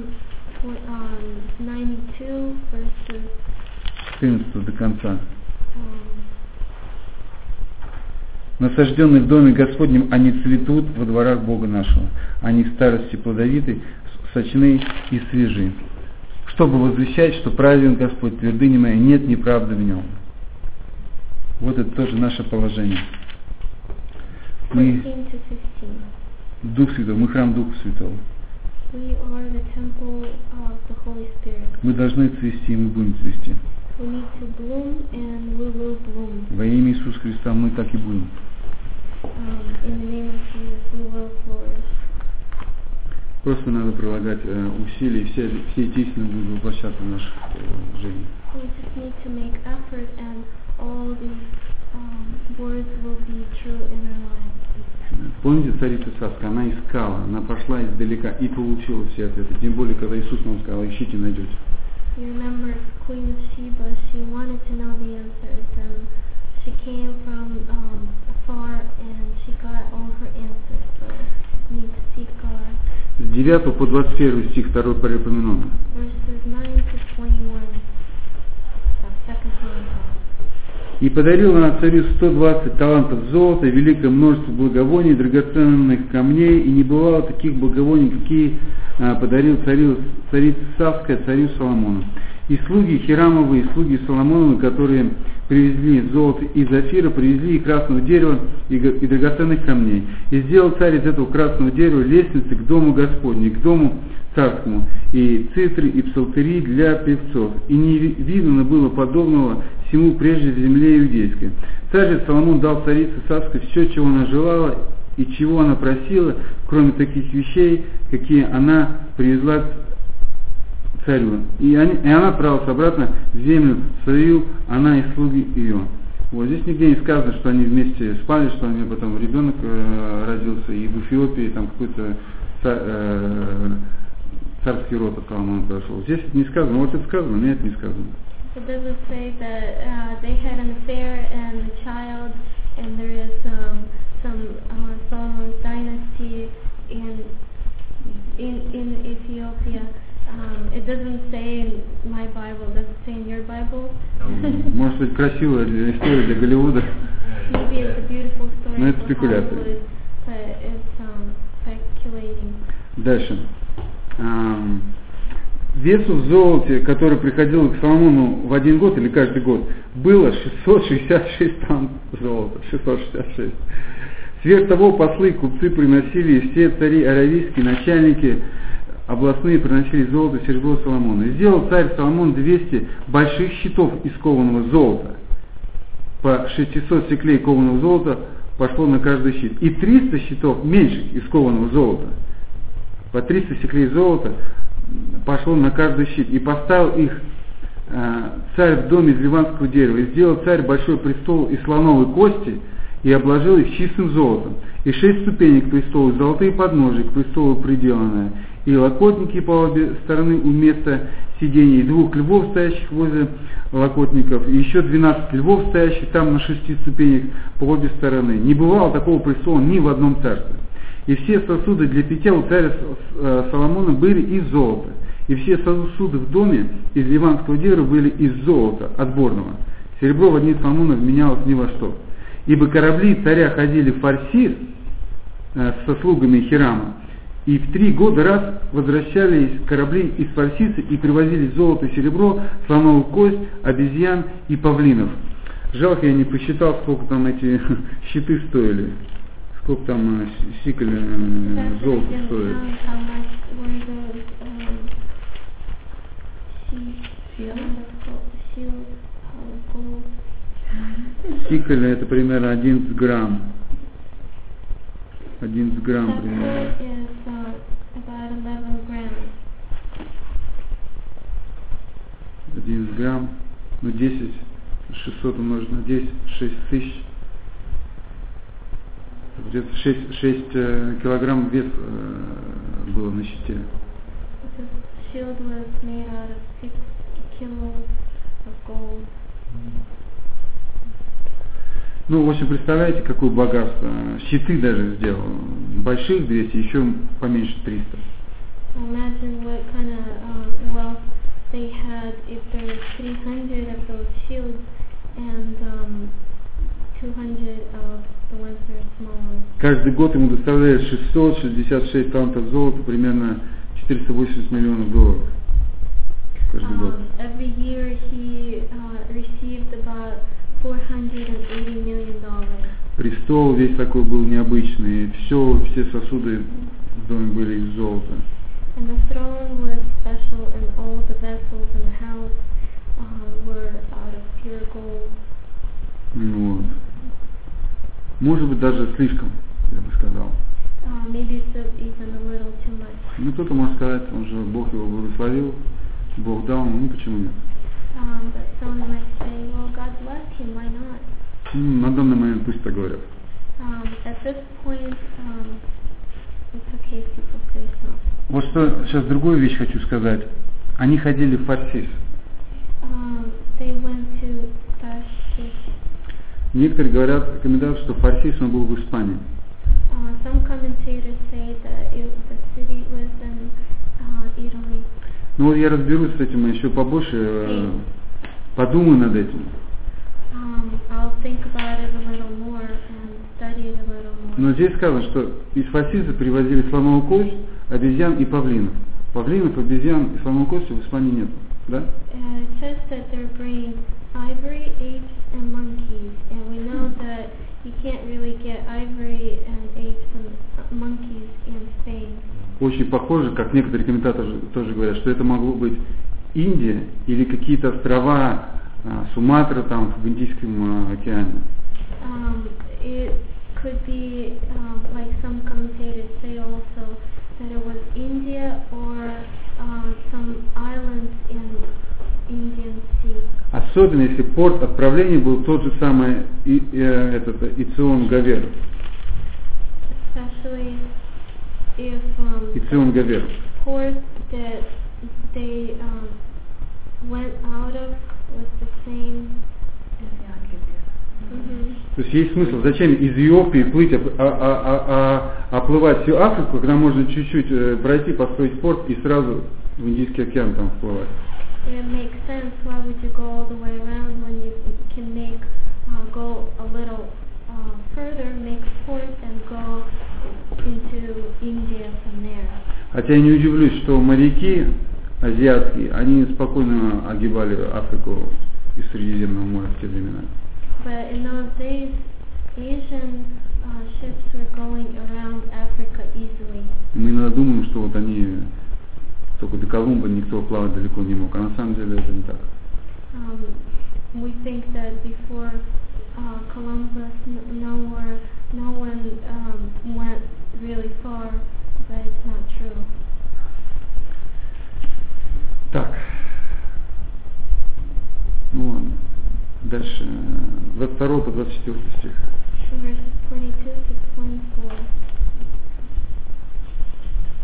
92 verses 14 до конца. Насажденные в доме Господнем, они цветут во дворах Бога нашего. Они в старости плодовиты, сочны и свежи. Чтобы возвещать, что праведен Господь, твердыня моя, нет неправды в нем. Вот это тоже наше положение. Мы Дух Святой, мы храм Духа Святого. Мы должны цвести, и мы будем цвести. Во имя Иисуса Христа мы так и будем. Просто надо прилагать усилия, и все эти истины будут воплощаться в нашей жизни. Помните царицу Саска, она искала, она пошла издалека и получила все ответы. Тем более, когда Иисус нам сказал, ищите, найдете. You remember Queen Sheba, she wanted to know the answers and she came from afar and she got all her answers, so you need to seek God. С 9 по 21 стих 2 Паралипоменона. Verses 9 to 21. И подарила она царю 120 талантов золота, великое множество благовоний, драгоценных камней, и не бывало таких благовоний, какие подарил царица Савская царю Соломону. И слуги Хирамовы, и слуги Соломоновы, которые привезли золото из Офира, привезли и красного дерева, и драгоценных камней. И сделал царь из этого красного дерева лестницы к дому Господню, к дому царскому, и цитры, и псалтыри для певцов. И не видно было подобного всему прежде в земле иудейской. Царь же Соломон дал царице Савской все, чего она желала, и чего она просила, кроме таких вещей, какие она привезла к царю. И она отправилась обратно в землю свою, она и слуги ее. Вот здесь нигде не сказано, что они вместе спали, что у нее потом ребенок родился, и в Эфиопии там какой-то царский род от Соломона прошел. Здесь это не сказано, вот это сказано, мне это не сказано. It doesn't say that they had an affair and a child, and there is some Solomon's dynasty in Ethiopia. It doesn't say in my Bible. Does it say in your Bible? Может быть, красивая история для Голливуда. Maybe it's a beautiful story Но это for спекуляция. Hollywood, but it's speculating. Дальше. Весу в золоте, который приходил к Соломону в один год или каждый год, было 666 талантов золота. 666. Сверх того послы и купцы приносили, и все цари аравийские, начальники областные приносили золото, серебро Соломону. И сделал царь Соломон 200 больших щитов из кованого золота. По 600 секлей кованого золота пошло на каждый щит. И 300 щитов меньших из кованого золота. По 300 секлей золота пошло на каждый щит. И поставил их царь в доме из ливанского дерева. И сделал царь большой престол из слоновой кости, и обложил их чистым золотом. И 6 ступенек к престолу, золотые подножия к престолу приделанные, и локотники по обе стороны у места сидения, и 2 львов, стоящих возле локотников, и еще 12 львов, стоящих там на 6 ступенях по обе стороны. Не бывало такого престола ни в одном царстве. И все сосуды для питья у царя Соломона были из золота. И все сосуды в доме из ливанского дерева были из золота, отборного. Серебро в дни Соломона вменялось ни во что. Ибо корабли царя ходили в Фарсис со слугами Хирама, и в 3 года раз возвращались корабли из Фарсиса и привозили золото, серебро, слоновую кость, обезьян и павлинов. Жалко, я не посчитал, сколько там эти щиты стоили. Сколько там сикль золота стоит. Сикль это примерно 11 грамм. 11 грамм примерно. 11 грамм, ну 10, 600 умножить на 10, 6 тысяч. Где-то 6 килограмм вес было на щите. Ну, в общем, представляете, какое богатство. Щиты даже сделал. Больших 200, еще поменьше 300. Imagine what kind of wealth they had if there were 300 of those shields and 200 of the ones that are smaller. Каждый год ему доставляют 666 талантов золота, примерно 480 миллионов долларов. Каждый год. Every year he received about $480 million. Престол весь такой был необычный, все сосуды в доме были из золота. And the throne was special, and all the vessels in the house were out of pure gold. Вот. Может быть, даже слишком, я бы сказал. Maybe it's even a little too much. Ну, кто-то может сказать, он же Бог его благословил, Бог дал, ну почему нет? But someone might say, well, God blessed him, why not? На данный момент пусть так говорят. At this point, it's okay if people say so. Вот что сейчас другую вещь хочу сказать. Они ходили в Фарсис. They went to Tarshish. Некоторые говорят, комментаторы, что Фарсис он был в Испании. Some commentators say that the city was in Italy. Ну вот я разберусь с этим еще побольше, подумаю над этим. I'll think about it a little more and study it a little more. Но здесь сказано, что из Фарсиса привозили слоновую кость, обезьян и павлинов. Павлинов, обезьян и слоновой кости в Испании нет, да? It says that they're bringing ivory, apes, and monkeys, and we know that you can't really get ivory and apes and monkeys in Spain. Очень похоже, как некоторые комментаторы тоже говорят, что это могло быть Индия или какие-то острова Суматра там в Индийском океане. It could be like some commentators say also that it was India or some islands in Indian Sea. Особенно если порт отправления был тот же самый Ицион Гавер. Especially if Ицион Гавер. port that they went out of was the same. То есть есть смысл, зачем из Эфиопии плыть, оплывать всю Африку, когда можно чуть-чуть пройти, построить порт и сразу в Индийский океан там вплывать. It makes sense. Why would you go all the way around when you can make go a little further, make port and go into India from there? Хотя я не удивлюсь, что моряки азиатские, они спокойно огибали Африку из Средиземного моря в те времена. But in those days, Asian ships were going around Africa easily. Мы иногда думаем, что вот они только до Колумба никто плавать далеко не мог, а на самом деле это не так. We think that before Columbus, no one went really far, but it's not true. Так. Ну ладно. Дальше. 22 по 24 стих. Verses 22 to 24.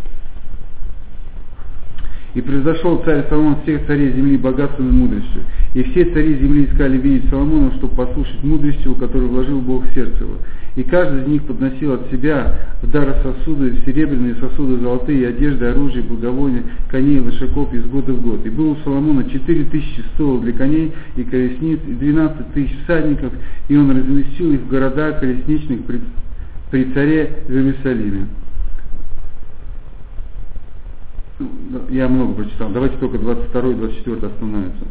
И превзошел царь Соломон всех царей земли богатством и мудростью, И все цари земли искали видеть Соломона, чтобы послушать мудрость его, которую вложил Бог в сердце его. И каждый из них подносил от себя в дар сосуды, серебряные сосуды, золотые, одежды, оружие, благовония, коней, лошаков из года в год. И было у Соломона 4000 столов для коней и колесниц, и 12 000 всадников, и он разместил их в города колесничных при царе в Иерусалиме. Я много прочитал, давайте только 22 и 24 остановимся.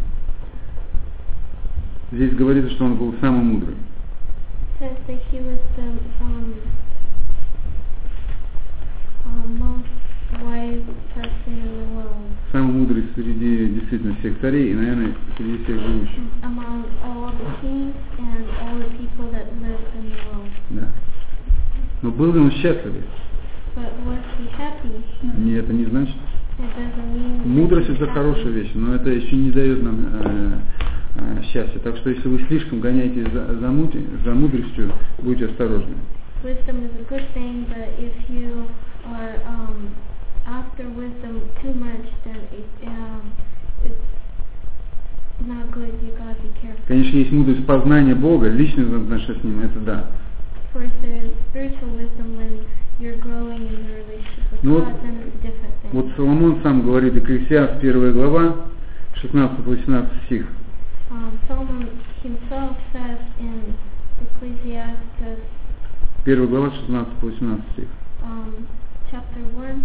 Здесь говорится, что он был самый мудрый. Says that he was the most wise person in the world. Самый мудрый среди действительно всех царей и, наверное, среди всех живущих. Among all the kings and all the people that lived in the world. Да. Но был ли он счастлив? But was he happy? Нет, это не значит. It doesn't mean Мудрость that he's это happy. хорошая вещь, но это еще не дает нам счастья. Так что если вы слишком гоняетесь за мудростью, будьте осторожны. Wisdom is a good thing, but if you are after wisdom too much, then it's not good. You gotta be careful. Конечно, есть мудрость познания Бога, личных отношений с Ним, это да. Of course, there is spiritual wisdom when you're growing in your relationship with Ну, God, then it's a different thing. вот Соломон сам говорит, Екклесиаст, 1 глава, 16-18 стих. Solomon himself says in Ecclesiastes 1 глава, 16-18 стих. Chapter 1,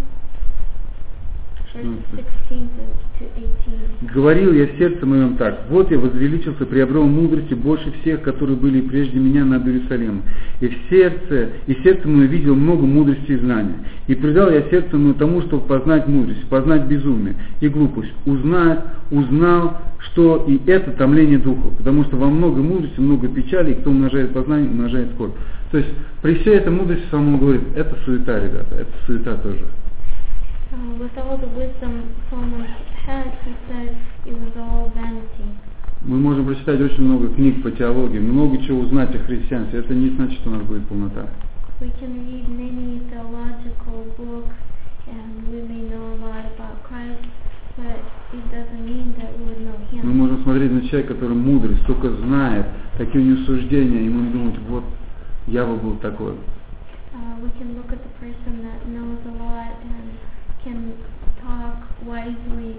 verse 16 to 18. «Говорил я сердцем моем так, вот я возвеличился, приобрел мудрости больше всех, которые были прежде меня над Иерусалимом. И сердце мое видел много мудрости и знания. И предал я сердце мое тому, чтобы познать мудрость, познать безумие и глупость, узнал, что и это томление духа, потому что во много мудрости, много печали, и кто умножает познание, умножает скорбь». То есть при всей этой мудрости Соломон говорит, это суета, ребята, это суета тоже. With all the wisdom Solomon had, he said it was all vanity. Мы можем прочитать очень много книг по теологии, много чего узнать о христианстве. Это не значит, что у нас будет полнота. We can read many theological books and we may know a lot about Christ, but it doesn't mean that we would know Him. Мы можем смотреть на человека, который мудрый, столько знает, такие у него суждения, и мы будем думать, вот, я бы был такой. We can look at the person that knows a lot and can talk wisely,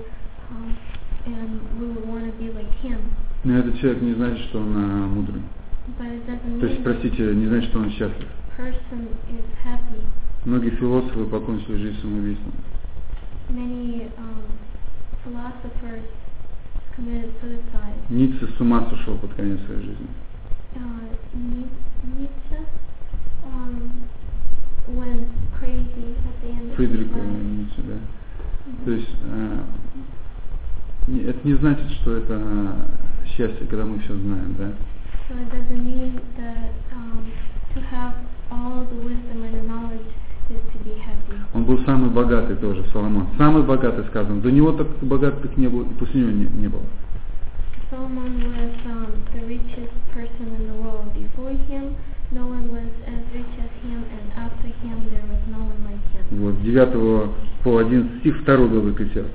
and we would want to be like him. Но этот человек не значит, что он мудрый. But it doesn't То есть, mean простите, не значит, что он счастлив. person is happy. Многие философы покончили жизнь самоубийством. Many philosophers committed suicide. Ницше с ума сошел под конец своей жизни. Nietzsche went crazy at the end of his Фридрих life. Ницше, да. То есть, это не значит, что это счастье, когда мы все знаем, да. So it doesn't mean that to have all the wisdom and the knowledge is to be happy. Он был самый богатый тоже, Соломон. Самый богатый, сказано. До него так богатых не было, и после него не было. Solomon was the richest person in the world. Before him, no one was as rich as him, and after him, there was no one like him. Вот, 9 по 11 стих 2 главы Екклесиаста.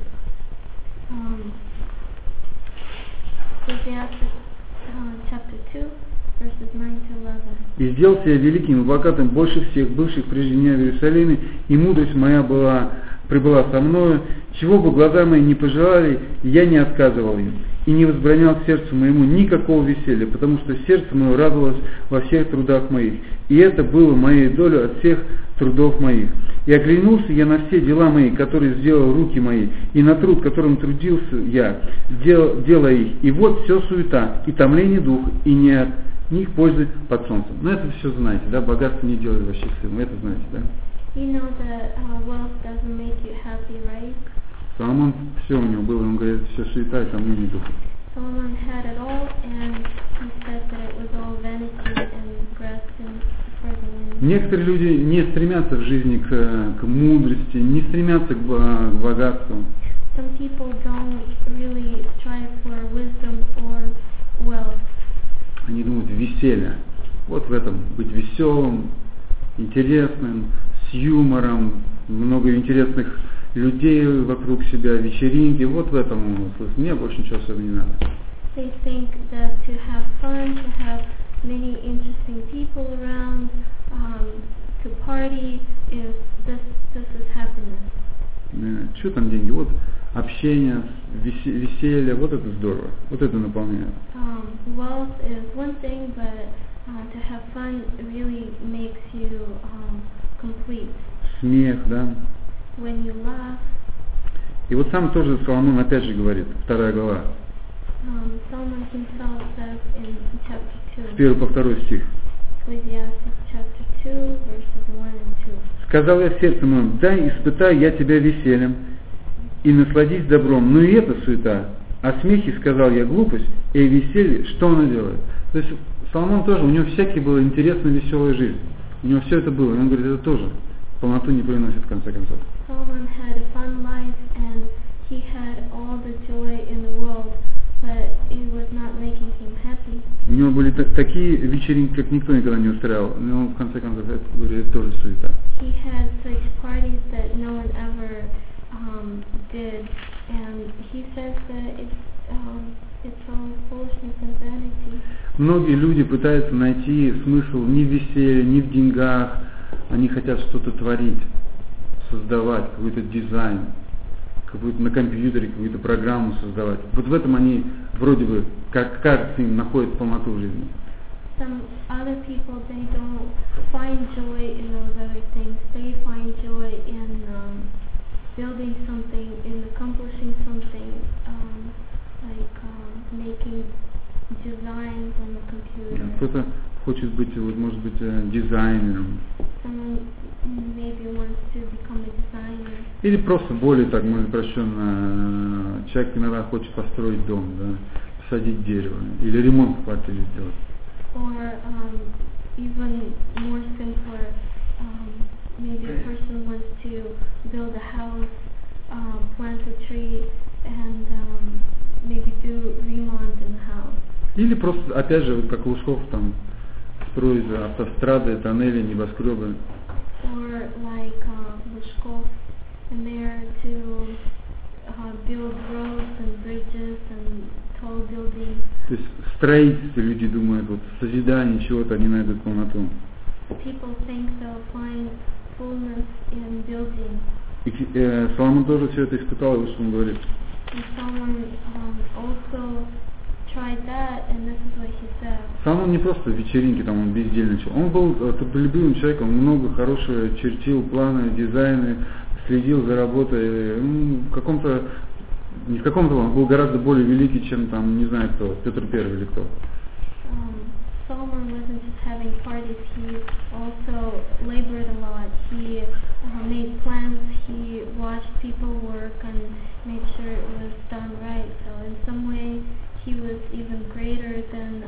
Ecclesiastes chapter 2, verses 9 to 11. «И сделался я великим и богатым больше всех бывших прежде меня в Иерусалиме, и мудрость моя прибыла со мною, чего бы глаза мои не пожелали, я не отказывал им, и не возбранял сердцу моему никакого веселья, потому что сердце мое радовалось во всех трудах моих, и это было моей долей от всех трудов моих. И оглянулся я на все дела мои, которые сделал руки мои, и на труд, которым трудился я, делая их. И вот все суета, и томление духа, и не от них пользы под солнцем». Но это все знаете, да, богатство не делает вас счастливым, это знаете, да. You know that wealth doesn't make you happy, right? Соломон, все у него было, он говорит, все суета и томление духа. Solomon had it all, and he said that it was all vanity and grasping for the wind. Некоторые люди не стремятся в жизни к мудрости, не стремятся к богатству. Some people don't really strive for wisdom or wealth. Они думают, веселье. Вот в этом быть веселым, интересным, с юмором, много интересных людей вокруг себя, вечеринки. Вот в этом смысл. Мне больше ничего особо не надо. They think that to have fun, to have many interesting people around, to party, this is happiness. Что там деньги? Вот общение, веселье, вот это здорово, вот это наполняет. Wealth is one thing, but to have fun really makes you complete. Смех, да? When you laugh. И вот сам тоже Соломон опять же говорит, 2 глава. Solomon himself says in chapter 2. С 1 по 2 стих. Ecclesiastes chapter 2, verses 1 and 2. Сказал я в сердце моем, дай испытай я тебя весельем, и насладись добром. Но и это суета. О смехе сказал я глупость, и о веселье, что она делает? То есть Соломон тоже, у него всякие была интересная, веселая жизнь. У него все это было. И он говорит, это тоже полноту не приносит в конце концов. Solomon had a fun life and he had all the joy in the world, but it was not making him happy. У него были такие вечеринки, как никто никогда не устраивал. Но в конце концов, это, говорит, это тоже суета. He had such parties that no one ever did, and he says that it's all foolishness and vanity. Многие люди пытаются найти смысл не в веселье, не в деньгах. Они хотят что-то творить, создавать, какой-то дизайн, какую-то на компьютере, какую-то программу создавать. Вот в этом они вроде бы, как кажется, им находят полноту в жизни. Some other people, they don't find joy in those other things. They find joy in building something, in accomplishing something, making designs on the computer. Кто-то хочет быть, вот, может быть, дизайнером. Someone maybe wants to become a designer. Или просто более так, может, упрощенно, человек иногда хочет построить дом, да, посадить дерево, или ремонт в квартире сделать. Or even more simpler, maybe a person wants to build a house, plant a tree, and maybe do remodel in the house. Или просто, опять же, как Лужков, там, строить автострады, тоннели, небоскребы. Or like Lushkov, and there to build roads and bridges and tall buildings. То есть в строительстве люди думают, вот в созидании чего-то они найдут полноту. People think they'll find fullness in building. И Соломон тоже все это испытал, и вот что он говорит. And Solomon also tried that, and this is what he said. Соломон не просто вечеринки, там он бездельничал. Он был трудолюбивым человеком, он много хорошего чертил, планы, дизайны, следил за работой. Не в каком-то он был гораздо более великий, чем там, не знаю кто, Петр Первый или кто. Solomon wasn't just having parties, he also labored a lot. He made plans, he watched people work and made sure it was done right. So in some way he was even greater than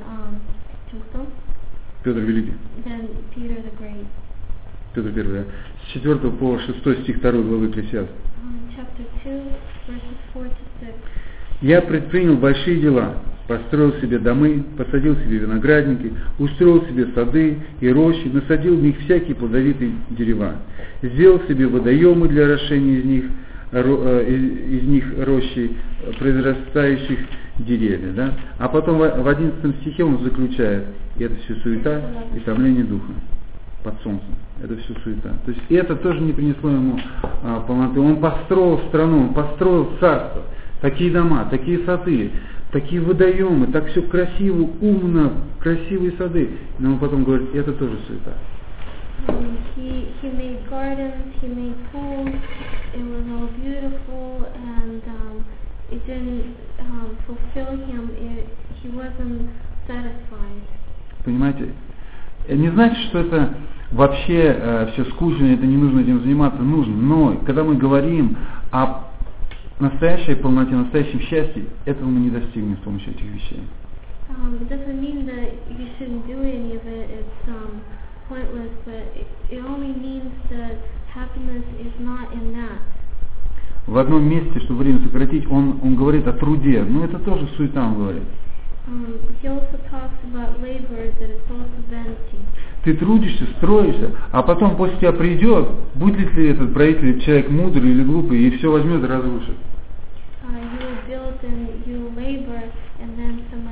Петр Великий. Than Peter the Great. Петр Первый, да. С 4 по 6 стих 2 главы Экклесиаста. Chapter 2, verses 4 to 6. Я предпринял большие дела, построил себе домы, посадил себе виноградники, устроил себе сады и рощи, насадил в них всякие плодовитые дерева, сделал себе водоемы для орошения из них рощи, произрастающих деревьев. Да? А потом в 11 стихе он заключает, и это все суета и томление духа под солнцем. Это все суета. То есть это тоже не принесло ему полноты. Он построил страну, он построил царство, такие дома, такие сады, такие водоемы, так все красиво, умно, красивые сады. Но он потом говорит, это тоже суета. He made gardens, he made pools, it was all beautiful, and it didn't fulfill him, he wasn't satisfied. Понимаете? Не значит, что это вообще все скучно, это не нужно этим заниматься, нужно. Но когда мы говорим о настоящей полноте, настоящем счастье, этого мы не достигнем с помощью этих вещей. It doesn't mean that you shouldn't do any of it, it's pointless, but it only means that happiness is not in that. В одном месте, чтобы время сократить, он говорит о труде, но это тоже суета, он говорит. He also talks about labor, that it's also vanity. Ты трудишься, строишься, а потом после тебя придет, будет ли этот правитель человек мудрый или глупый, и все возьмет и разрушит. You will build and you will labor, and then some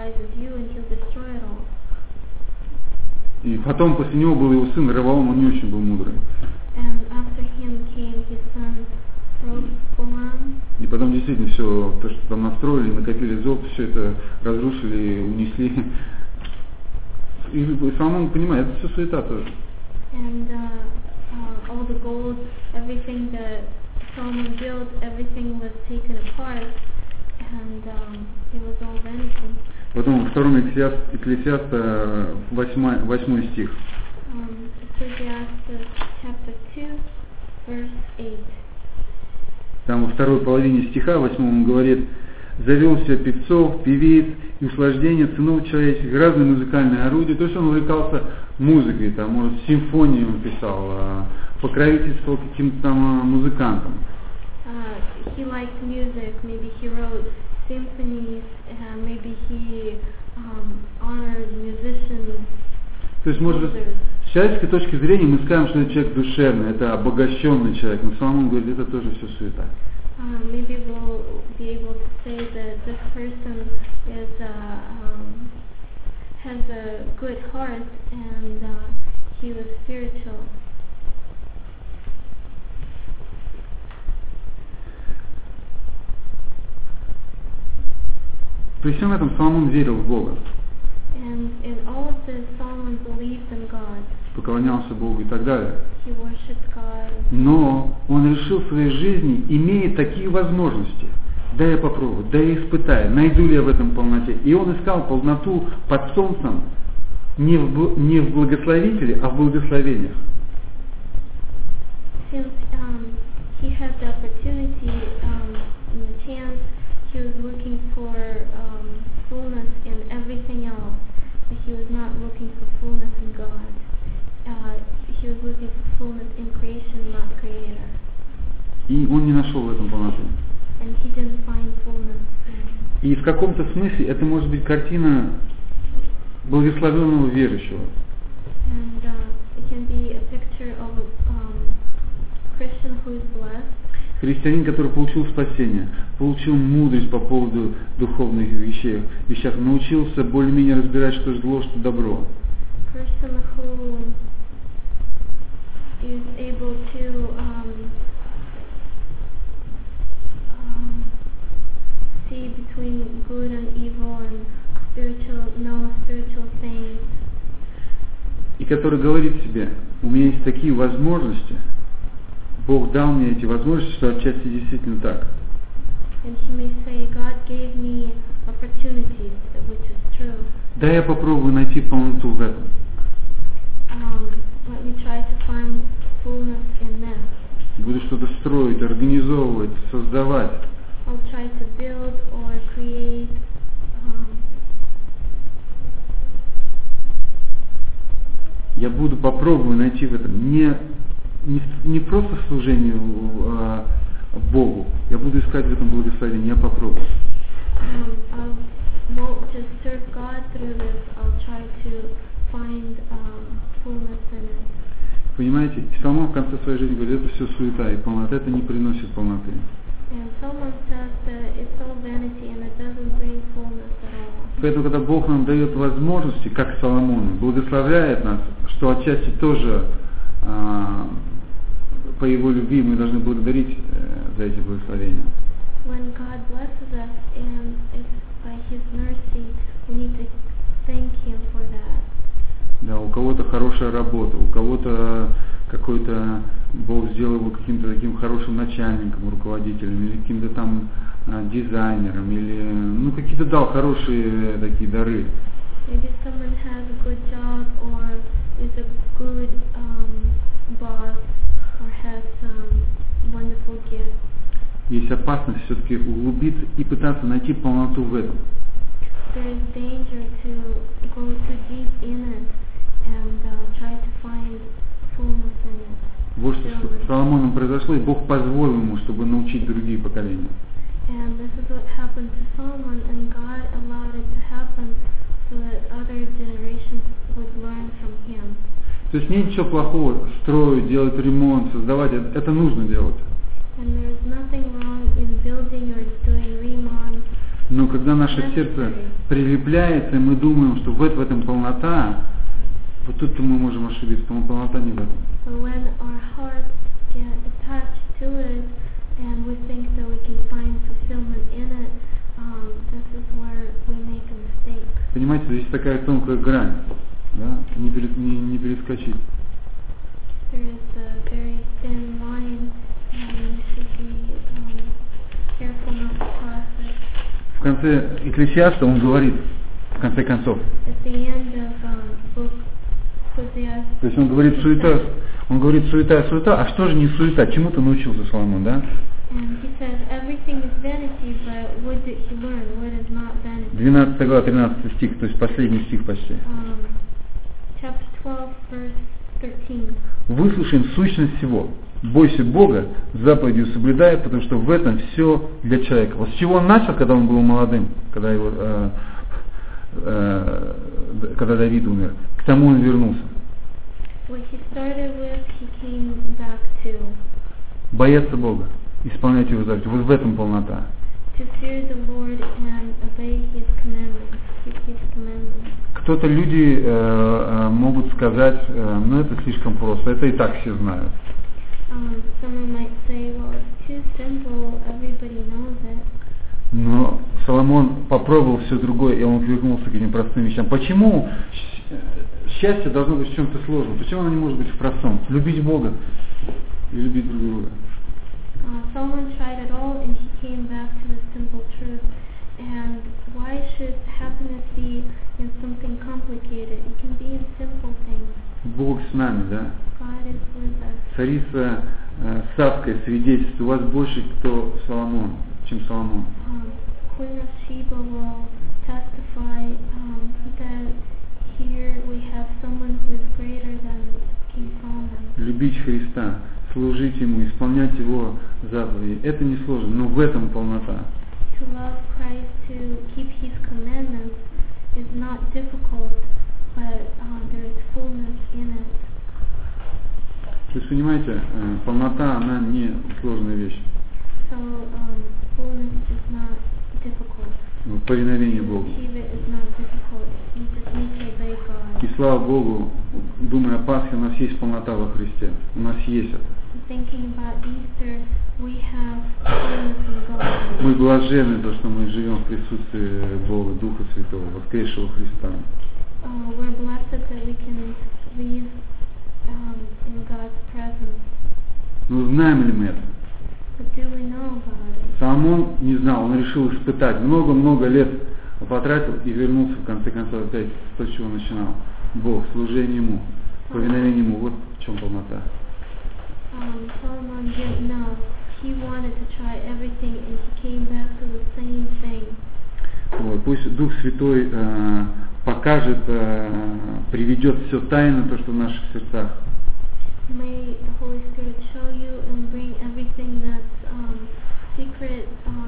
despises you and he'll destroy it all. И потом после него был его сын Раваам, он не очень был мудрый. And after him came his son Rehoboam. И потом действительно все, то, что там настроили, накопили золото, все это разрушили, унесли. И Соломон понимает, это все суета тоже. And all the gold, everything that Solomon built, everything was taken apart, and it was all vanity. Потом во втором Экклесиаста 8 стих. Ecclesiastes chapter 2, verse 8. Там во второй половине стиха 8 он говорит: завел себе певцов, певиц и услаждения сынов человеческих, разные музыкальные орудия. То есть он увлекался музыкой, там, может, симфонии он писал, покровительствовал каким-то там музыкантам. He liked music, maybe he wrote symphonies, maybe he honored musicians. То есть, может быть, с человеческой точки зрения мы скажем, что это человек душевный, это обогащенный человек, но Соломон говорит, это тоже все суета. Maybe we'll be able to say that this person is has a good heart and he was spiritual. При всем этом Соломон верил в Бога. And in all of this, Solomon believed in God. Поклонялся Богу и так далее. He worshipped God. Но он решил в своей жизни, имея такие возможности, да я попробую, да я испытаю, найду ли я в этом полноте. И он искал полноту под солнцем не в благословителе, а в благословениях. Since he had the opportunity and the chance, he was looking for fullness in everything else, but he was not looking for fullness in God. He was looking for fullness in creation, not Creator. И он не нашел в этом полноты. And he didn't find fullness. И в каком-то смысле это может быть картина благословенного верующего. And it can be a picture of a Christian who is blessed. Христианин, который получил спасение, получил мудрость по поводу духовных вещах, научился более-менее разбирать, что зло, что добро. Person who is able to see between good and evil and know spiritual things. И который говорит себе, у меня есть такие возможности, Бог дал мне эти возможности, что отчасти действительно так. And he may say, God gave me opportunities, which is true. Да, я попробую найти полноту в этом. Let me try to find fullness in this. Буду что-то строить, организовывать, создавать. I'll try to build or create. Я буду попробую найти в этом не просто служение Богу, я буду искать в этом благословение, я попробую. I won't just serve God through this. I'll try to find fullness in it. Понимаете, Соломон в конце своей жизни говорит, это все суета, и полнота это не приносит полноты. And someone says that it's all vanity and it doesn't bring fullness at all. Поэтому, когда Бог нам дает возможности, как Соломону, благословляет нас, что отчасти тоже по Его любви мы должны благодарить за эти благословения. When God blesses us and it's by His mercy, we need to thank Him for that. Да, у кого-то хорошая работа, у кого-то какой-то Бог сделал его каким-то таким хорошим начальником, руководителем, или каким-то там дизайнером, или какие-то дал хорошие такие дары. Maybe someone has a good job or is a good boss or has some wonderful gifts. Есть опасность все-таки углубиться и пытаться найти полноту в этом. There is danger to go too deep in it and try to find fullness in it. Вот что с Соломоном произошло, и Бог позволил ему, чтобы научить другие поколения. And this is what happened to Solomon, and God allowed it to happen so that other generations would learn from him. То есть нет ничего плохого строить, делать ремонт, создавать, это нужно делать. And there is nothing wrong in building or doing remodels. Но когда наше сердце прилепляется, и мы думаем, что в этом полнота, вот тут-то мы можем ошибиться, потому полнота не в этом. But when our hearts get attached to it, and we think that we can find fulfillment in it, this is where we make a mistake. Понимаете, здесь такая тонкая грань, да? Не перескочить. There is a very thin line, and we should be careful not to cross it. В конце Экклесиаста он говорит, в конце концов. At the end of book Ecclesiastes. То есть он говорит суета, а что же не суета? Чему-то научился Соломон, да? And he says everything is vanity, but what did he learn? What is not vanity? 12 глава, 13 стих, то есть последний стих почти. Chapter 12, verse 13. Выслушаем сущность всего. Бойся Бога, заповедью соблюдай, потому что в этом все для человека. Вот с чего он начал, когда он был молодым, когда Давид умер, к тому он вернулся. What he started with, he came back to. Бояться Бога, исполнять Его заповеди. Вот в этом полнота. To fear the Lord and obey His commandments, keep His commandments. Кто-то люди могут сказать, ну это слишком просто, это и так все знают. Someone might say, well, it's too simple, everybody knows it. Но Соломон попробовал все другое, и он вернулся к этим простым вещам. Почему счастье должно быть в чем-то сложном? Почему оно не может быть в простом? Любить Бога и любить друг друга. Solomon tried it all, and he came back to the simple truth. And why should happiness be in something complicated? It can be in simple things. Бог с нами, да? God is with us. Царица Савка свидетельствует, у вас больше кто Соломон, чем Соломон. Queen of Sheba will testify that here we have someone who is greater than King Solomon. Любить Христа, служить Ему, исполнять Его заповеди. Это не сложно, но в этом полнота. To love Christ, to keep His commandments is not difficult, but there is fullness in it. То есть, понимаете, полнота, она не сложная вещь. So fullness is not difficult. Повиновение Богу. Achieve it is not difficult. You just need to obey God. И слава Богу, думая о Пасхе, у нас есть полнота во Христе. У нас есть это. Thinking about Easter, we have fullness in God. Мы блаженны, то, что мы живем в присутствии Бога, Духа Святого, воскресшего Христа. We're blessed that we can live in God's presence. Но знаем ли мы это? But do we know about it? Соломон не знал, он решил испытать. Много-много лет потратил и вернулся в конце концов опять то, с чего начинал. Бог, служение Ему, повиновение Ему. Вот в чем полнота. Solomon didn't know. He wanted to try everything, and he came back to the same thing. Вот, пусть Дух Святой покажет, приведет все тайно, то, что в наших сердцах. May the Holy Spirit show you and bring everything that's secret.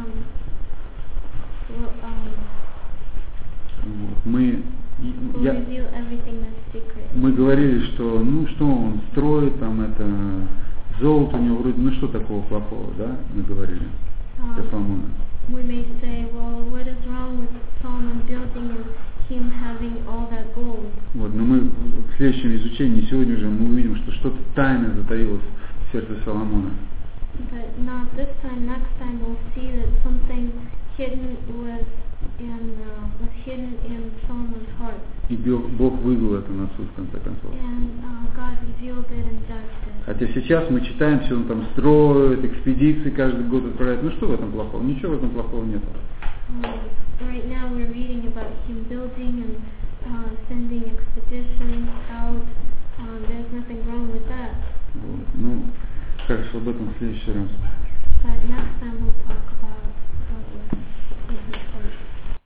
Reveal everything that's secret. Мы говорили, что что он строит, там это золото у него вроде, что такого плохого, да? Мы говорили про Соломона. We may say, well, what is wrong with Solomon building and him having all that gold? Вот, но мы в следующем изучении сегодня уже мы увидим, что что-то тайное затаилось в сердце Соломона. But not this time. Next time we'll see that something hidden was hidden in Solomon's heart. И Бог вывел это на суд в конце концов. And God revealed it and judged it. Хотя сейчас мы читаем, все он там строит, экспедиции каждый год отправляет. Ну что в этом плохого? Ничего в этом плохого нет. Right now we're reading about him building and sending expeditions out. There's nothing wrong with that. Вот. Ну, хорошо, об этом в следующий раз. But next time